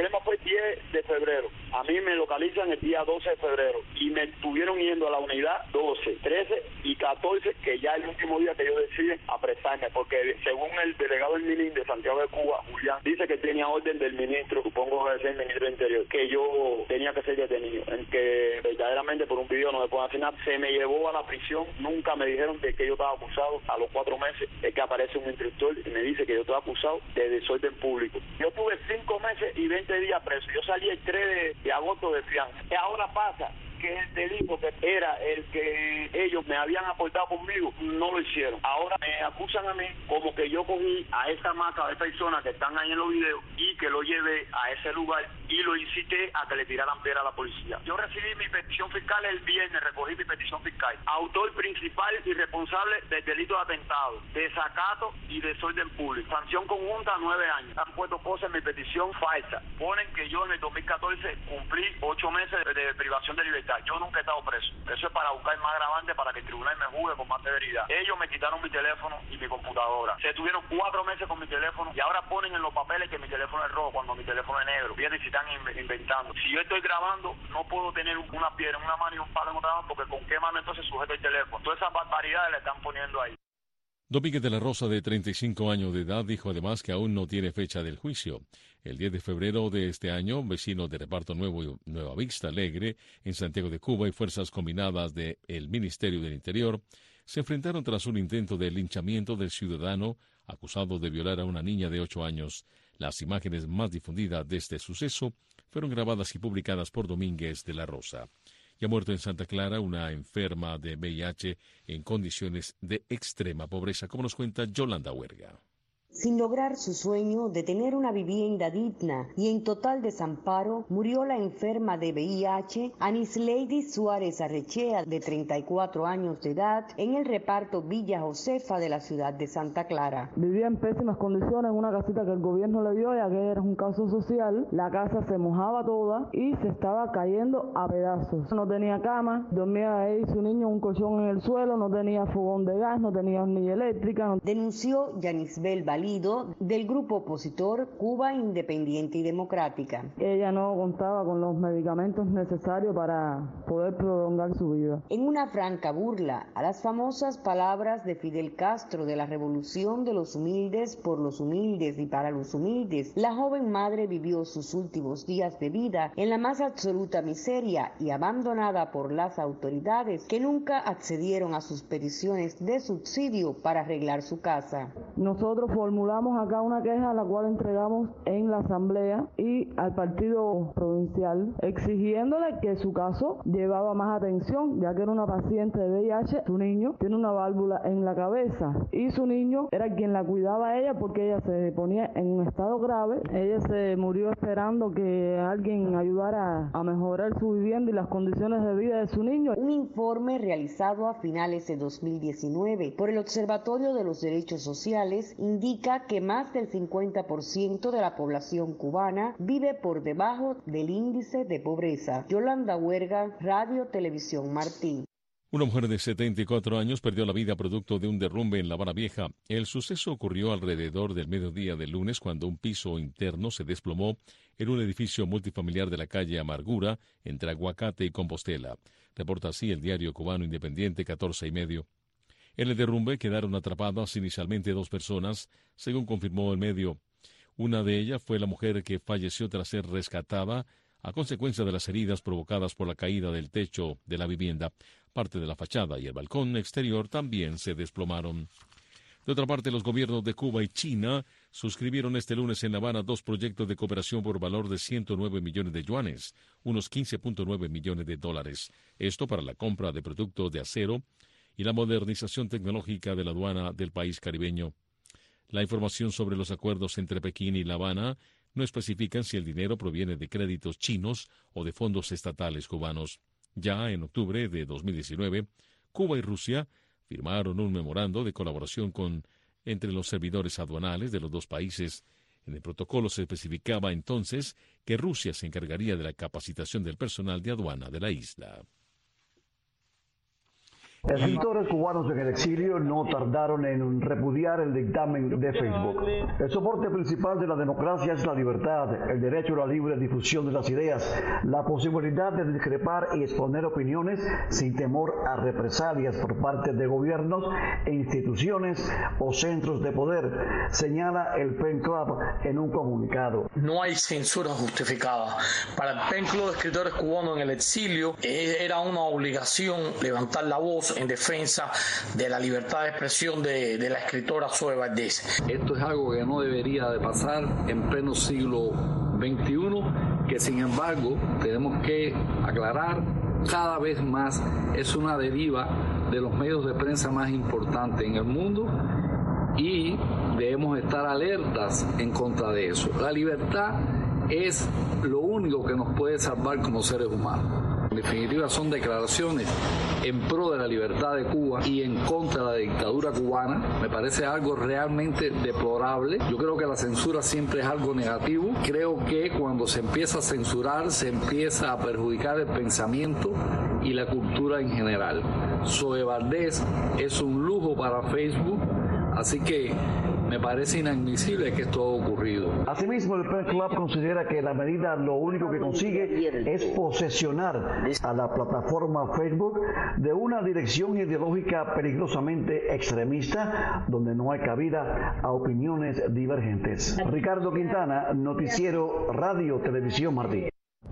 diez de febrero. A mí me localizan el día doce de febrero y me estuvieron yendo a la unidad doce, trece y catorce, que ya el último día que yo deciden apresarme, porque según el delegado del MININ de Santiago de Cuba, Julián, dice que tenía orden del ministro, supongo que es el ministro del Interior, que yo tenía que ser detenido, en que verdaderamente por un video no me pueden hacer nada. Se me llevó a la prisión, nunca me dijeron de que yo estaba acusado. A los cuatro meses es que aparece un instructor y me dice que yo estoy acusado de desorden público. Yo tuve cinco meses y veinte días preso. Yo salí el tres de, de agosto de fianza. Y ahora pasa que el delito que era el que ellos me habían aportado conmigo, no lo hicieron. Ahora me acusan a mí como que yo cogí a esta maca de personas que están ahí en los videos y que lo llevé a ese lugar y lo incité a que le tiraran piedra a la policía. Yo recibí mi petición fiscal el viernes, recogí mi petición fiscal. Autor principal y responsable del delito de atentado, desacato y desorden público. Sanción conjunta nueve años. Han puesto cosas en mi petición falsa. Ponen que yo en el dos mil catorce cumplí ocho meses de, de privación de libertad. Yo nunca he estado preso. Eso es para buscar más agravante para que el tribunal me juzgue con más severidad. Ellos me quitaron mi teléfono y mi computadora. Se tuvieron cuatro meses con mi teléfono y ahora ponen en los papeles que mi teléfono es rojo cuando mi teléfono es negro. Fíjate si están inventando. Si yo estoy grabando, no puedo tener una piedra en una mano y un palo en otra mano, porque con qué mano entonces sujeto el teléfono. Todas esas barbaridades le están poniendo ahí. Domínguez de la Rosa, de treinta y cinco años de edad, dijo además que aún no tiene fecha del juicio. El diez de febrero de este año, vecinos de Reparto Nuevo y Nueva Vista Alegre, en Santiago de Cuba, y fuerzas combinadas del Ministerio del Interior se enfrentaron tras un intento de linchamiento del ciudadano acusado de violar a una niña de ocho años. Las imágenes más difundidas de este suceso fueron grabadas y publicadas por Domínguez de la Rosa. Y ha muerto en Santa Clara una enferma de V I H en condiciones de extrema pobreza, como nos cuenta Yolanda Huerga. Sin lograr su sueño de tener una vivienda digna y en total desamparo, murió la enferma de V I H, Anisleidy Suárez Arrechea, de treinta y cuatro años de edad, en el reparto Villa Josefa de la ciudad de Santa Clara. Vivía en pésimas condiciones en una casita que el gobierno le dio, ya que era un caso social. La casa se mojaba toda y se estaba cayendo a pedazos. No tenía cama, dormía él y su niño en un colchón en el suelo, no tenía fogón de gas, no tenía hornilla eléctrica. No... Denunció Yanisbel Valido, del grupo opositor Cuba Independiente y Democrática. Ella no contaba con los medicamentos necesarios para poder prolongar su vida. En una franca burla a las famosas palabras de Fidel Castro de la revolución de los humildes por los humildes y para los humildes, la joven madre vivió sus últimos días de vida en la más absoluta miseria y abandonada por las autoridades que nunca accedieron a sus peticiones de subsidio para arreglar su casa. Nosotros formulamos acá una queja, la cual entregamos en la asamblea y al partido provincial, exigiéndole que su caso llevaba más atención, ya que era una paciente de V I H. Su niño tiene una válvula en la cabeza y su niño era quien la cuidaba a ella, porque ella se ponía en un estado grave. Ella se murió esperando que alguien ayudara a mejorar su vivienda y las condiciones de vida de su niño. Un informe realizado a finales de dos mil diecinueve por el Observatorio de los Derechos Sociales indica que más del cincuenta por ciento de la población cubana vive por debajo del índice de pobreza. Yolanda Huerga, Radio Televisión Martí. Una mujer de setenta y cuatro años perdió la vida producto de un derrumbe en La Habana Vieja. El suceso ocurrió alrededor del mediodía del lunes, cuando un piso interno se desplomó en un edificio multifamiliar de la calle Amargura, entre Aguacate y Compostela. Reporta así el diario cubano independiente catorce y medio. En el derrumbe quedaron atrapadas inicialmente dos personas, según confirmó el medio. Una de ellas fue la mujer que falleció tras ser rescatada a consecuencia de las heridas provocadas por la caída del techo de la vivienda. Parte de la fachada y el balcón exterior también se desplomaron. De otra parte, los gobiernos de Cuba y China suscribieron este lunes en La Habana dos proyectos de cooperación por valor de ciento nueve millones de yuanes, unos quince punto nueve millones de dólares. Esto para la compra de productos de acero y la modernización tecnológica de la aduana del país caribeño. La información sobre los acuerdos entre Pekín y La Habana no especifican si el dinero proviene de créditos chinos o de fondos estatales cubanos. Ya en octubre de dos mil diecinueve, Cuba y Rusia firmaron un memorando de colaboración con, entre los servidores aduanales de los dos países. En el protocolo se especificaba entonces que Rusia se encargaría de la capacitación del personal de aduana de la isla. Escritores cubanos en el exilio no tardaron en repudiar el dictamen de Facebook. El soporte principal de la democracia es la libertad, el derecho a la libre difusión de las ideas, la posibilidad de discrepar y exponer opiniones sin temor a represalias por parte de gobiernos e instituciones o centros de poder, señala el Pen Club en un comunicado. No hay censura justificada. Para el Pen Club de Escritores Cubanos en el Exilio era una obligación levantar la voz en defensa de la libertad de expresión de, de la escritora Zoe Valdés. Esto es algo que no debería de pasar en pleno siglo veintiuno, que sin embargo tenemos que aclarar cada vez más es una deriva de los medios de prensa más importantes en el mundo y debemos estar alertas en contra de eso. La libertad es lo único que nos puede salvar como seres humanos. En definitiva, son declaraciones en pro de la libertad de Cuba y en contra de la dictadura cubana. Me parece algo realmente deplorable. Yo creo que la censura siempre es algo negativo. Creo que cuando se empieza a censurar, se empieza a perjudicar el pensamiento y la cultura en general. Zoe Valdés es un lujo para Facebook, así que me parece inadmisible que esto haya ocurrido. Asimismo, el Pen Club considera que la medida lo único que consigue es posesionar a la plataforma Facebook de una dirección ideológica peligrosamente extremista, donde no hay cabida a opiniones divergentes. Ricardo Quintana, Noticiero Radio Televisión Martí.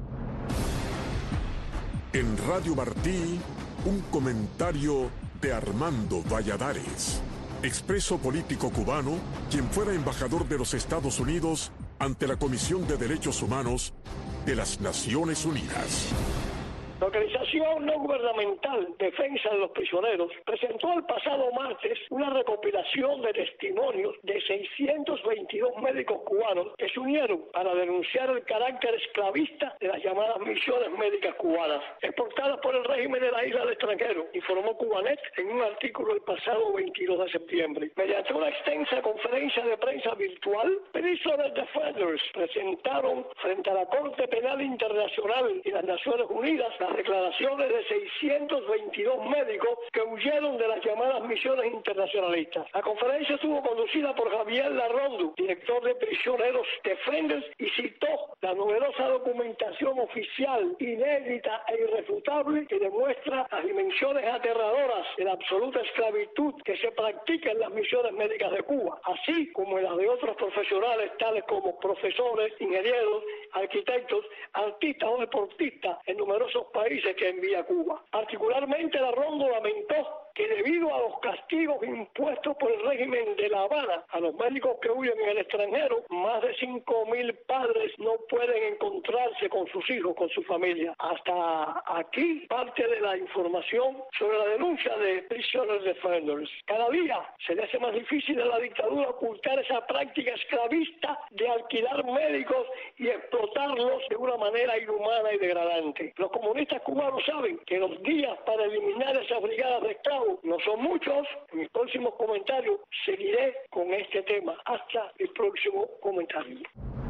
En Radio Martí, un comentario de Armando Valladares, expreso político cubano, quien fuera embajador de los Estados Unidos ante la Comisión de Derechos Humanos de las Naciones Unidas. La Organización No Gubernamental Defensa de los Prisioneros presentó el pasado martes una recopilación de testimonios de seiscientos veintidós médicos cubanos que se unieron para denunciar el carácter esclavista de las llamadas misiones médicas cubanas, exportadas por el régimen de la isla al extranjero, informó Cubanet en un artículo el pasado veintidós de septiembre. Mediante una extensa conferencia de prensa virtual, Prisoner Defenders presentaron frente a la Corte Penal Internacional y las Naciones Unidas las declaraciones de seiscientos veintidós médicos que huyeron de las llamadas misiones internacionalistas. La conferencia estuvo conducida por Javier Larrondo, director de Prisioneros Defenders, y citó la numerosa documentación oficial, inédita e irrefutable, que demuestra las dimensiones aterradoras de la absoluta esclavitud que se practica en las misiones médicas de Cuba, así como en las de otros profesionales tales como profesores, ingenieros, arquitectos, artistas o deportistas en numerosos países que envía Cuba. Particularmente Larrondo lamentó que debido a los castigos impuestos por el régimen de La Habana a los médicos que huyen en el extranjero, más de cinco mil padres no pueden encontrarse con sus hijos, con su familia. Hasta aquí parte de la información sobre la denuncia de Prisoner Defenders. Cada día se le hace más difícil a la dictadura ocultar esa práctica esclavista de alquilar médicos y explotarlos de una manera inhumana y degradante. Los comunistas cubanos saben que los días para eliminar esas brigadas de esclavos no son muchos. En mis próximos comentarios seguiré con este tema. Hasta el próximo comentario.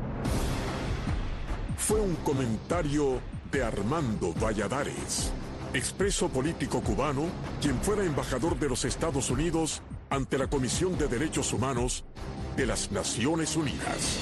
Fue un comentario de Armando Valladares, expreso político cubano, quien fuera embajador de los Estados Unidos ante la Comisión de Derechos Humanos de las Naciones Unidas.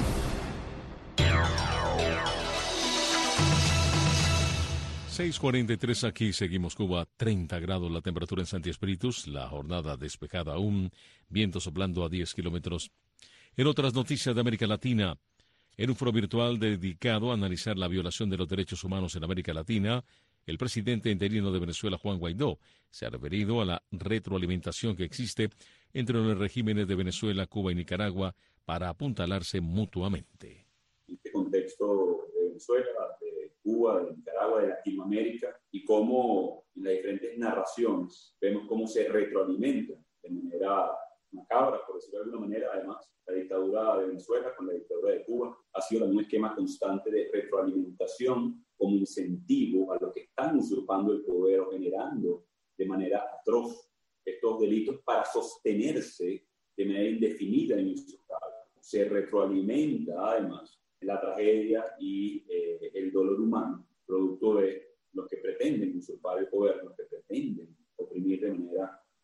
seis cuarenta y tres aquí, seguimos Cuba, treinta grados la temperatura en Santi Espíritus, la jornada despejada aún, viento soplando a diez kilómetros. En otras noticias de América Latina, en un foro virtual dedicado a analizar la violación de los derechos humanos en América Latina, el presidente interino de Venezuela, Juan Guaidó, se ha referido a la retroalimentación que existe entre los regímenes de Venezuela, Cuba y Nicaragua para apuntalarse mutuamente. En este contexto de Venezuela, Cuba, de Nicaragua, de Latinoamérica, y cómo en las diferentes narraciones vemos cómo se retroalimenta de manera macabra, por decirlo de alguna manera. Además, la dictadura de Venezuela con la dictadura de Cuba ha sido también un esquema constante de retroalimentación como incentivo a los que están usurpando el poder o generando de manera atroz estos delitos para sostenerse de manera indefinida e insoportable. Se retroalimenta además la tragedia y eh, el dolor humano, producto de los que pretenden usurpar el poder, los que pretenden oprimir de manera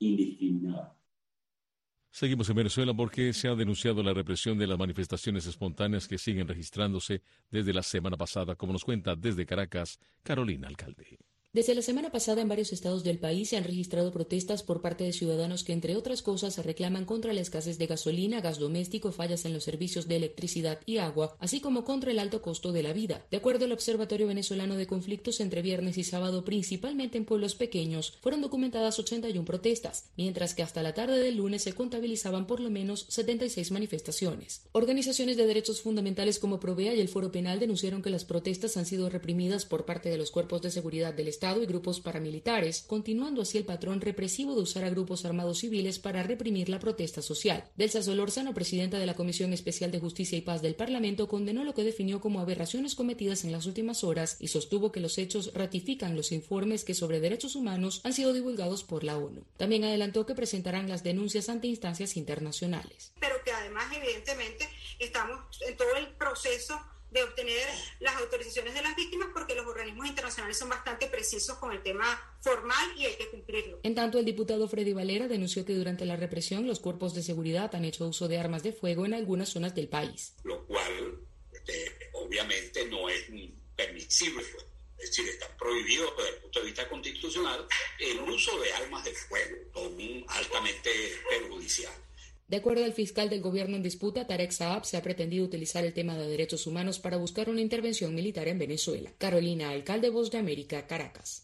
indiscriminada. Seguimos en Venezuela porque se ha denunciado la represión de las manifestaciones espontáneas que siguen registrándose desde la semana pasada, como nos cuenta desde Caracas, Carolina Alcalde. Desde la semana pasada en varios estados del país se han registrado protestas por parte de ciudadanos que, entre otras cosas, se reclaman contra la escasez de gasolina, gas doméstico, fallas en los servicios de electricidad y agua, así como contra el alto costo de la vida. De acuerdo al Observatorio Venezolano de Conflictos, entre viernes y sábado, principalmente en pueblos pequeños, fueron documentadas ochenta y una protestas, mientras que hasta la tarde del lunes se contabilizaban por lo menos setenta y seis manifestaciones. Organizaciones de derechos fundamentales como Provea y el Foro Penal denunciaron que las protestas han sido reprimidas por parte de los cuerpos de seguridad del Estado y grupos paramilitares, continuando así el patrón represivo de usar a grupos armados civiles para reprimir la protesta social. Delsa Solórzano, presidenta de la Comisión Especial de Justicia y Paz del Parlamento, condenó lo que definió como aberraciones cometidas en las últimas horas y sostuvo que los hechos ratifican los informes que sobre derechos humanos han sido divulgados por la ONU. También adelantó que presentarán las denuncias ante instancias internacionales. Pero que además, evidentemente, estamos en todo el proceso de obtener las autorizaciones de las víctimas, porque los organismos internacionales son bastante precisos con el tema formal y hay que cumplirlo. En tanto, el diputado Freddy Valera denunció que durante la represión los cuerpos de seguridad han hecho uso de armas de fuego en algunas zonas del país. Lo cual, este, obviamente, no es permisible, pues. Es decir, está prohibido desde el punto de vista constitucional el uso de armas de fuego, son altamente perjudicial. De acuerdo al fiscal del gobierno en disputa, Tarek Saab, se ha pretendido utilizar el tema de derechos humanos para buscar una intervención militar en Venezuela. Carolina Alcalde, Voz de América, Caracas.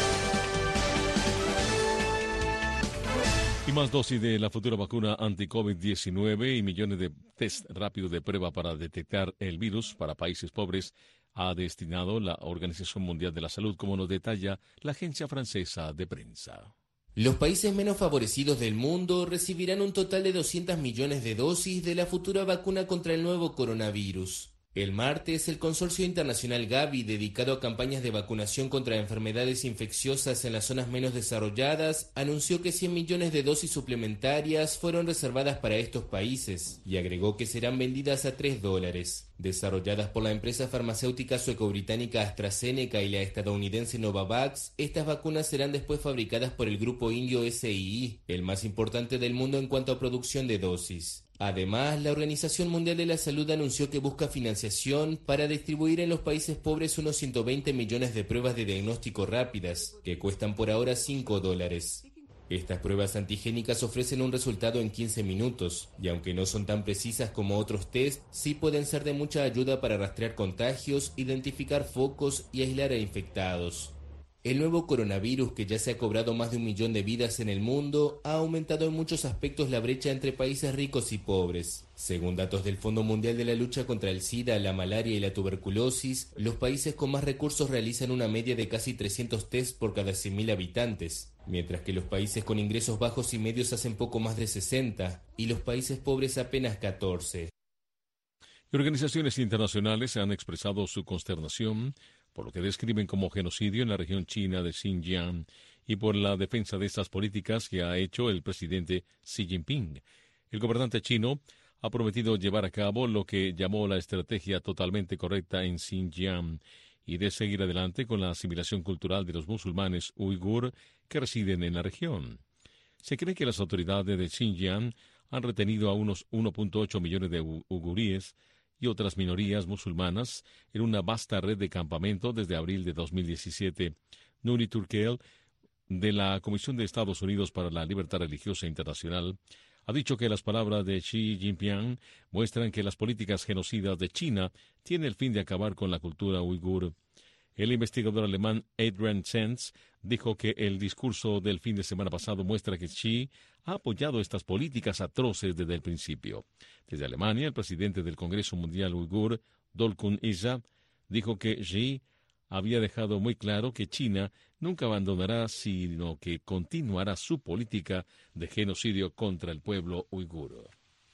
Y más dosis de la futura vacuna anti-COVID diecinueve y millones de test rápidos de prueba para detectar el virus para países pobres ha destinado la Organización Mundial de la Salud, como nos detalla la agencia francesa de prensa. Los países menos favorecidos del mundo recibirán un total de doscientos millones de dosis de la futura vacuna contra el nuevo coronavirus. El martes, el consorcio internacional Gavi, dedicado a campañas de vacunación contra enfermedades infecciosas en las zonas menos desarrolladas, anunció que cien millones de dosis suplementarias fueron reservadas para estos países y agregó que serán vendidas a tres dólares. Desarrolladas por la empresa farmacéutica sueco-británica AstraZeneca y la estadounidense Novavax, estas vacunas serán después fabricadas por el grupo indio S I I, el más importante del mundo en cuanto a producción de dosis. Además, la Organización Mundial de la Salud anunció que busca financiación para distribuir en los países pobres unos ciento veinte millones de pruebas de diagnóstico rápidas, que cuestan por ahora cinco dólares. Estas pruebas antigénicas ofrecen un resultado en quince minutos, y aunque no son tan precisas como otros test, sí pueden ser de mucha ayuda para rastrear contagios, identificar focos y aislar a infectados. El nuevo coronavirus, que ya se ha cobrado más de un millón de vidas en el mundo, ha aumentado en muchos aspectos la brecha entre países ricos y pobres. Según datos del Fondo Mundial de la Lucha contra el SIDA, la malaria y la tuberculosis, los países con más recursos realizan una media de casi trescientos test por cada cien mil habitantes, mientras que los países con ingresos bajos y medios hacen poco más de sesenta, y los países pobres apenas catorce. Organizaciones internacionales han expresado su consternación por lo que describen como genocidio en la región china de Xinjiang y por la defensa de estas políticas que ha hecho el presidente Xi Jinping. El gobernante chino ha prometido llevar a cabo lo que llamó la estrategia totalmente correcta en Xinjiang y de seguir adelante con la asimilación cultural de los musulmanes uigur que residen en la región. Se cree que las autoridades de Xinjiang han retenido a unos uno punto ocho millones de uiguríes y otras minorías musulmanas en una vasta red de campamento desde abril de dos mil diecisiete. Nuri Turkel, de la Comisión de Estados Unidos para la Libertad Religiosa Internacional, ha dicho que las palabras de Xi Jinping muestran que las políticas genocidas de China tienen el fin de acabar con la cultura uigur. El investigador alemán Adrian Zenz dijo que el discurso del fin de semana pasado muestra que Xi ha apoyado estas políticas atroces desde el principio. Desde Alemania, el presidente del Congreso Mundial Uigur, Dolkun Isa, dijo que Xi había dejado muy claro que China nunca abandonará, sino que continuará su política de genocidio contra el pueblo uigur.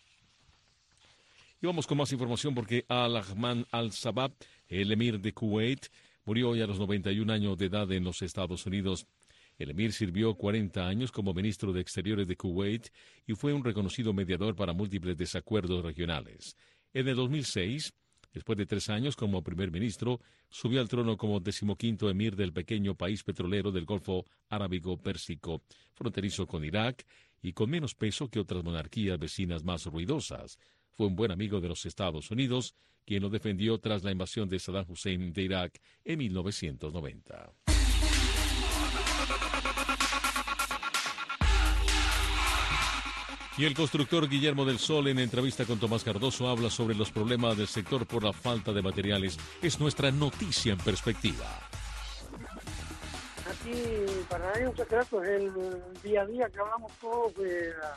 Y vamos con más información porque Al-Ahman al-Sabah, el emir de Kuwait, murió hoy a los noventa y un años de edad en los Estados Unidos. El emir sirvió cuarenta años como ministro de Exteriores de Kuwait y fue un reconocido mediador para múltiples desacuerdos regionales. En el dos mil seis, Después de tres años como primer ministro, subió al trono como decimoquinto emir del pequeño país petrolero del Golfo Arábigo-Pérsico, fronterizo con Irak y con menos peso que otras monarquías vecinas más ruidosas. Fue un buen amigo de los Estados Unidos, quien lo defendió tras la invasión de Saddam Hussein de Irak en mil novecientos noventa. Y el constructor Guillermo del Sol, en entrevista con Tomás Cardoso, habla sobre los problemas del sector por la falta de materiales. Es nuestra noticia en perspectiva. Aquí, para nadie un secreto, es el día a día que hablamos todos de la,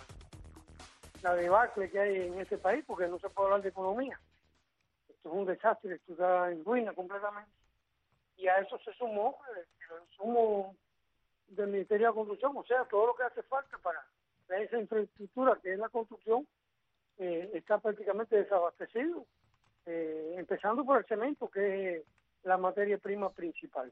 la debacle que hay en este país, porque no se puede hablar de economía. Esto es un desastre, esto está en ruina completamente. Y a eso se sumó el insumo del Ministerio de Construcción, o sea, todo lo que hace falta para esa infraestructura que es la construcción, eh, está prácticamente desabastecido, eh, empezando por el cemento, que es la materia prima principal.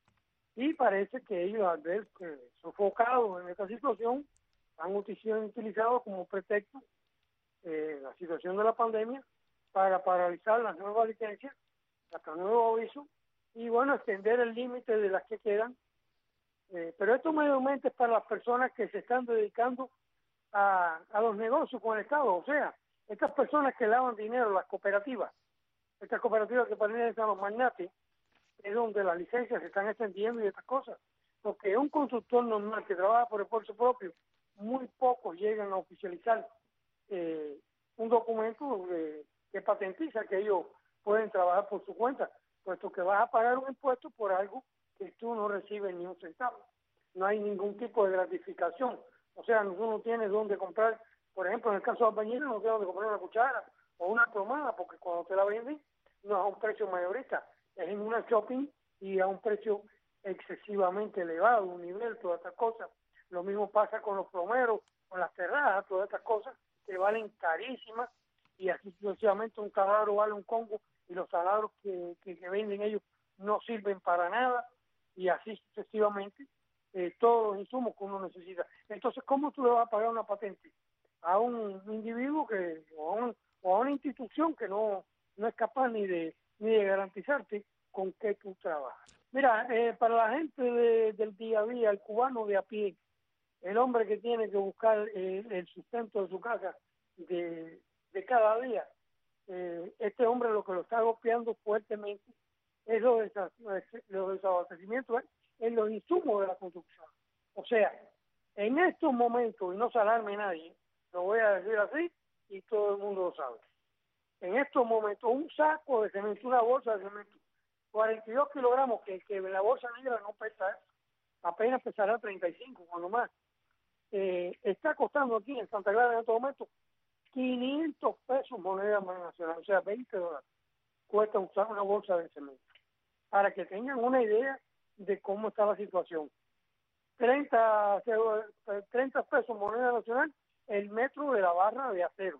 Y parece que ellos, al ver que sofocados en esta situación, han utilizado como pretexto eh, la situación de la pandemia para paralizar las nuevas licencias, hasta nuevo aviso, y bueno, extender el límite de las que quedan. Eh, pero esto mayormente es para las personas que se están dedicando A, a los negocios con el Estado, o sea, estas personas que lavan dinero, las cooperativas, estas cooperativas que pertenecen a los magnates, es donde las licencias se están extendiendo y estas cosas, porque un constructor normal que trabaja por esfuerzo propio, muy pocos llegan a oficializar eh, un documento de, que patentiza que ellos pueden trabajar por su cuenta, puesto que vas a pagar un impuesto por algo que tú no recibes ni un centavo, no hay ningún tipo de gratificación. O sea, uno no tiene dónde comprar, por ejemplo, en el caso de albañiles, no tiene dónde comprar una cuchara o una plomada, porque cuando te la venden no es a un precio mayorista, es en una shopping y a un precio excesivamente elevado, un nivel, todas estas cosas. Lo mismo pasa con los plomeros, con las terrazas, todas estas cosas que valen carísimas, y así sucesivamente un taladro vale un congo y los taladros que, que, que venden ellos no sirven para nada, y así sucesivamente. Eh, todos los insumos que uno necesita. Entonces, ¿cómo tú le vas a pagar una patente a un individuo que o a, un, o a una institución que no, no es capaz ni de ni de garantizarte con qué tú trabajas? Mira, eh, para la gente de, del día a día, el cubano de a pie, el hombre que tiene que buscar eh, el sustento de su casa de, de cada día, eh, este hombre lo que lo está golpeando fuertemente es los desabastecimientos, en los insumos de la construcción. O sea, en estos momentos, y no se alarme nadie, lo voy a decir así y todo el mundo lo sabe, en estos momentos un saco de cemento, una bolsa de cemento, cuarenta y dos kilogramos, que, que la bolsa negra no pesa, apenas pesará treinta y cinco, cuando más, eh, está costando aquí en Santa Clara en estos momentos quinientos pesos moneda nacional, o sea, veinte dólares, cuesta usar una bolsa de cemento. Para que tengan una idea de cómo está la situación. treinta, treinta pesos moneda nacional el metro de la barra de acero.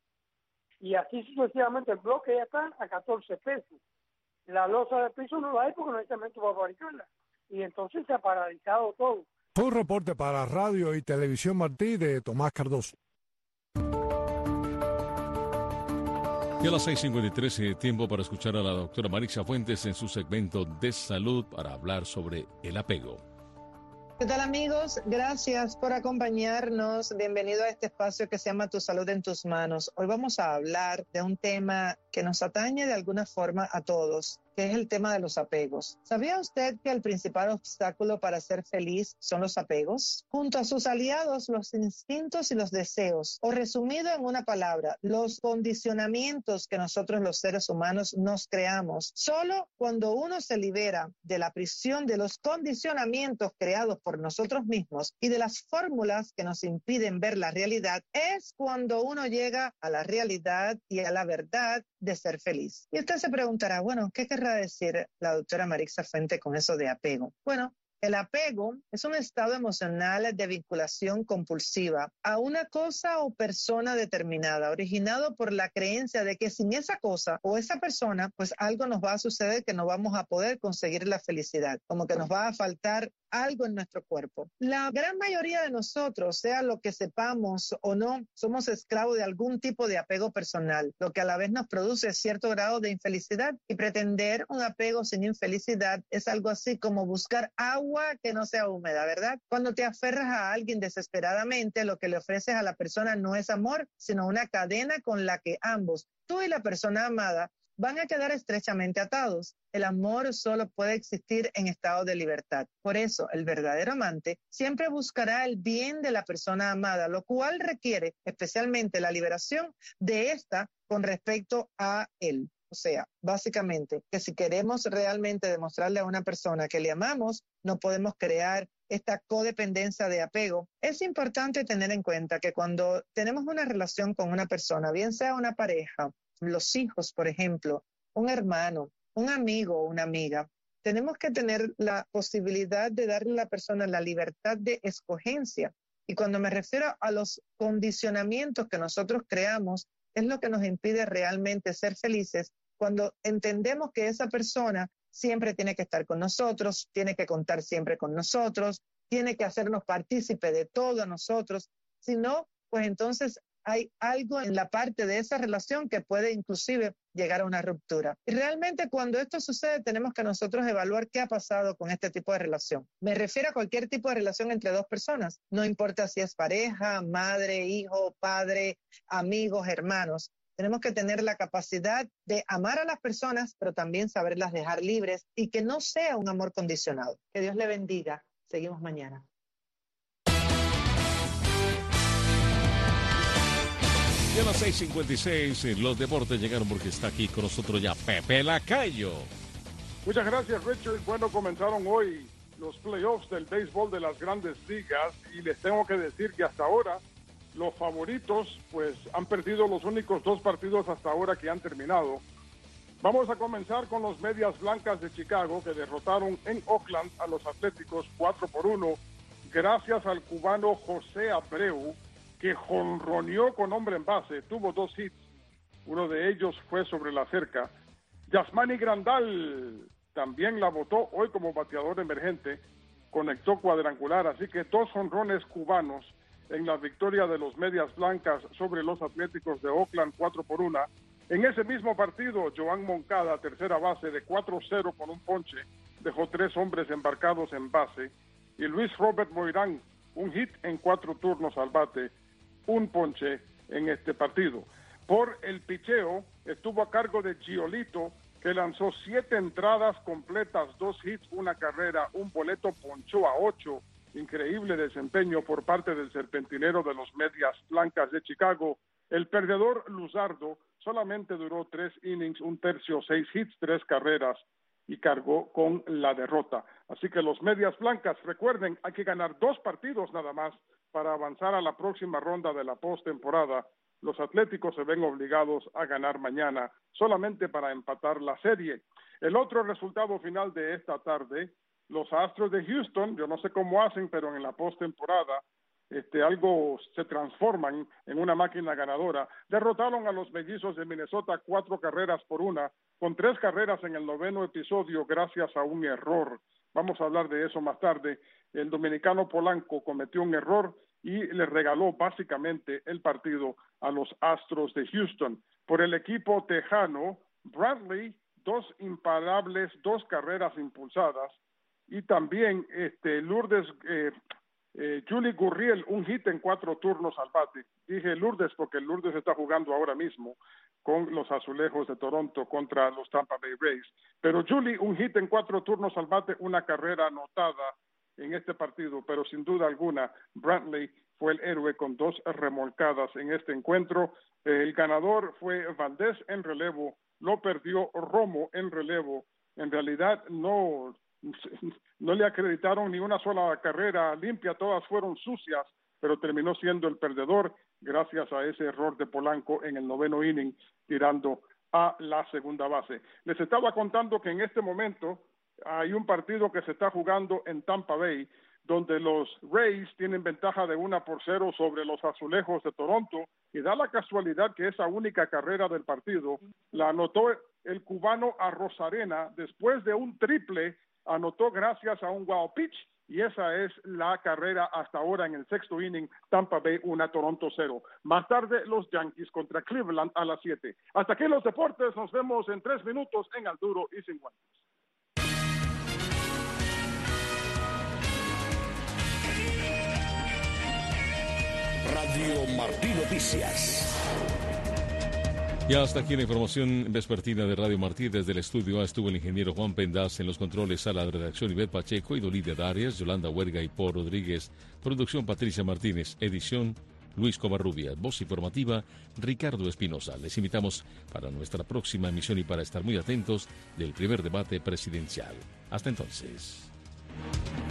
Y así sucesivamente el bloque ya está a catorce pesos. La losa de piso no la hay porque no hay cemento para fabricarla. Y entonces se ha paralizado todo. Fue un reporte para Radio y Televisión Martí de Tomás Cardoso. Y a las seis cincuenta y tres, eh, tiempo para escuchar a la doctora Marixa Fuentes en su segmento de salud para hablar sobre el apego. ¿Qué tal, amigos? Gracias por acompañarnos. Bienvenido a este espacio que se llama Tu Salud en Tus Manos. Hoy vamos a hablar de un tema que nos atañe de alguna forma a todos, que es el tema de los apegos. ¿Sabía usted que el principal obstáculo para ser feliz son los apegos? Junto a sus aliados, los instintos y los deseos, o resumido en una palabra, los condicionamientos que nosotros los seres humanos nos creamos. Solo cuando uno se libera de la prisión de los condicionamientos creados por nosotros mismos y de las fórmulas que nos impiden ver la realidad, es cuando uno llega a la realidad y a la verdad de ser feliz. Y usted se preguntará, bueno, ¿qué querrá decir la doctora Marixa Fuente con eso de apego? Bueno, el apego es un estado emocional de vinculación compulsiva a una cosa o persona determinada, originado por la creencia de que sin esa cosa o esa persona, pues algo nos va a suceder que no vamos a poder conseguir la felicidad, como que nos va a faltar algo en nuestro cuerpo. La gran mayoría de nosotros, sea lo que sepamos o no, somos esclavos de algún tipo de apego personal, lo que a la vez nos produce cierto grado de infelicidad, y pretender un apego sin infelicidad es algo así como buscar agua que no sea húmeda, ¿verdad? Cuando te aferras a alguien desesperadamente, lo que le ofreces a la persona no es amor, sino una cadena con la que ambos, tú y la persona amada, van a quedar estrechamente atados. El amor solo puede existir en estado de libertad. Por eso, el verdadero amante siempre buscará el bien de la persona amada, lo cual requiere especialmente la liberación de ésta con respecto a él. O sea, básicamente, que si queremos realmente demostrarle a una persona que le amamos, no podemos crear esta codependencia de apego. Es importante tener en cuenta que cuando tenemos una relación con una persona, bien sea una pareja, los hijos, por ejemplo, un hermano, un amigo o una amiga, tenemos que tener la posibilidad de darle a la persona la libertad de escogencia. Y cuando me refiero a los condicionamientos que nosotros creamos, es lo que nos impide realmente ser felices cuando entendemos que esa persona siempre tiene que estar con nosotros, tiene que contar siempre con nosotros, tiene que hacernos partícipe de todo a nosotros. Si no, pues entonces hay algo en la parte de esa relación que puede inclusive llegar a una ruptura. Y realmente cuando esto sucede tenemos que nosotros evaluar qué ha pasado con este tipo de relación. Me refiero a cualquier tipo de relación entre dos personas. No importa si es pareja, madre, hijo, padre, amigos, hermanos. Tenemos que tener la capacidad de amar a las personas, pero también saberlas dejar libres y que no sea un amor condicionado. Que Dios le bendiga. Seguimos mañana. Y a las seis cincuenta y seis, los deportes llegaron porque está aquí con nosotros ya Pepe Lacayo. Muchas gracias, Richard. Bueno, comenzaron hoy los playoffs del béisbol de las grandes ligas y les tengo que decir que hasta ahora los favoritos pues han perdido los únicos dos partidos hasta ahora que han terminado. Vamos a comenzar con los Medias Blancas de Chicago, que derrotaron en Oakland a los Atléticos cuatro por uno gracias al cubano José Abreu, que jonroneó con hombre en base, tuvo dos hits, uno de ellos fue sobre la cerca. Yasmani Grandal también la botó hoy como bateador emergente, conectó cuadrangular, así que dos jonrones cubanos en la victoria de los Medias Blancas sobre los Atléticos de Oakland cuatro por uno. En ese mismo partido, Joan Moncada, tercera base de cuatro cero con un ponche, dejó tres hombres embarcados en base, y Luis Robert Moirán, un hit en cuatro turnos al bate, un ponche en este partido. Por el picheo, estuvo a cargo de Giolito, que lanzó siete entradas completas, dos hits, una carrera, un boleto, ponchó a ocho. Increíble desempeño por parte del serpentinero de los Medias Blancas de Chicago. El perdedor Luzardo solamente duró tres innings, un tercio, seis hits, tres carreras, y cargó con la derrota. Así que los Medias Blancas, recuerden, hay que ganar dos partidos nada más para avanzar a la próxima ronda de la postemporada. Los Atléticos se ven obligados a ganar mañana solamente para empatar la serie. El otro resultado final de esta tarde, los Astros de Houston, yo no sé cómo hacen, pero en la postemporada este, algo se transforman en una máquina ganadora. Derrotaron a los Mellizos de Minnesota cuatro carreras por una, con tres carreras en el noveno episodio gracias a un error. Vamos a hablar de eso más tarde. El dominicano Polanco cometió un error y le regaló básicamente el partido a los Astros de Houston. Por el equipo tejano, Bradley, dos imparables, dos carreras impulsadas, y también este Lourdes, eh, eh, Julie Gurriel, un hit en cuatro turnos al bate. Dije Lourdes porque Lourdes está jugando ahora mismo con los Azulejos de Toronto contra los Tampa Bay Rays. Pero Julie, un hit en cuatro turnos al bate, una carrera anotada en este partido, pero sin duda alguna, Bradley fue el héroe con dos remolcadas en este encuentro. El ganador fue Valdés en relevo, lo perdió Romo en relevo. En realidad no, no le acreditaron ni una sola carrera limpia, todas fueron sucias, pero terminó siendo el perdedor gracias a ese error de Polanco en el noveno inning, tirando a la segunda base. Les estaba contando que en este momento hay un partido que se está jugando en Tampa Bay, donde los Rays tienen ventaja de una por cero sobre los Azulejos de Toronto, y da la casualidad que esa única carrera del partido la anotó el cubano Arrozarena después de un triple, anotó gracias a un wild pitch y esa es la carrera hasta ahora en el sexto inning. Tampa Bay una, Toronto cero. Más tarde los Yankees contra Cleveland a las siete. Hasta aquí los deportes, nos vemos en tres minutos en Al Duro y Sin Guantes. Radio Martí Noticias. Y hasta aquí la información vespertina de Radio Martí. Desde el estudio A estuvo el ingeniero Juan Pendas, en los controles a la redacción Ivette Pacheco y Dolida Darias, Yolanda Huerga y Paul Rodríguez. Producción Patricia Martínez, edición Luis Covarrubias, voz informativa Ricardo Espinosa. Les invitamos para nuestra próxima emisión y para estar muy atentos del primer debate presidencial. Hasta entonces.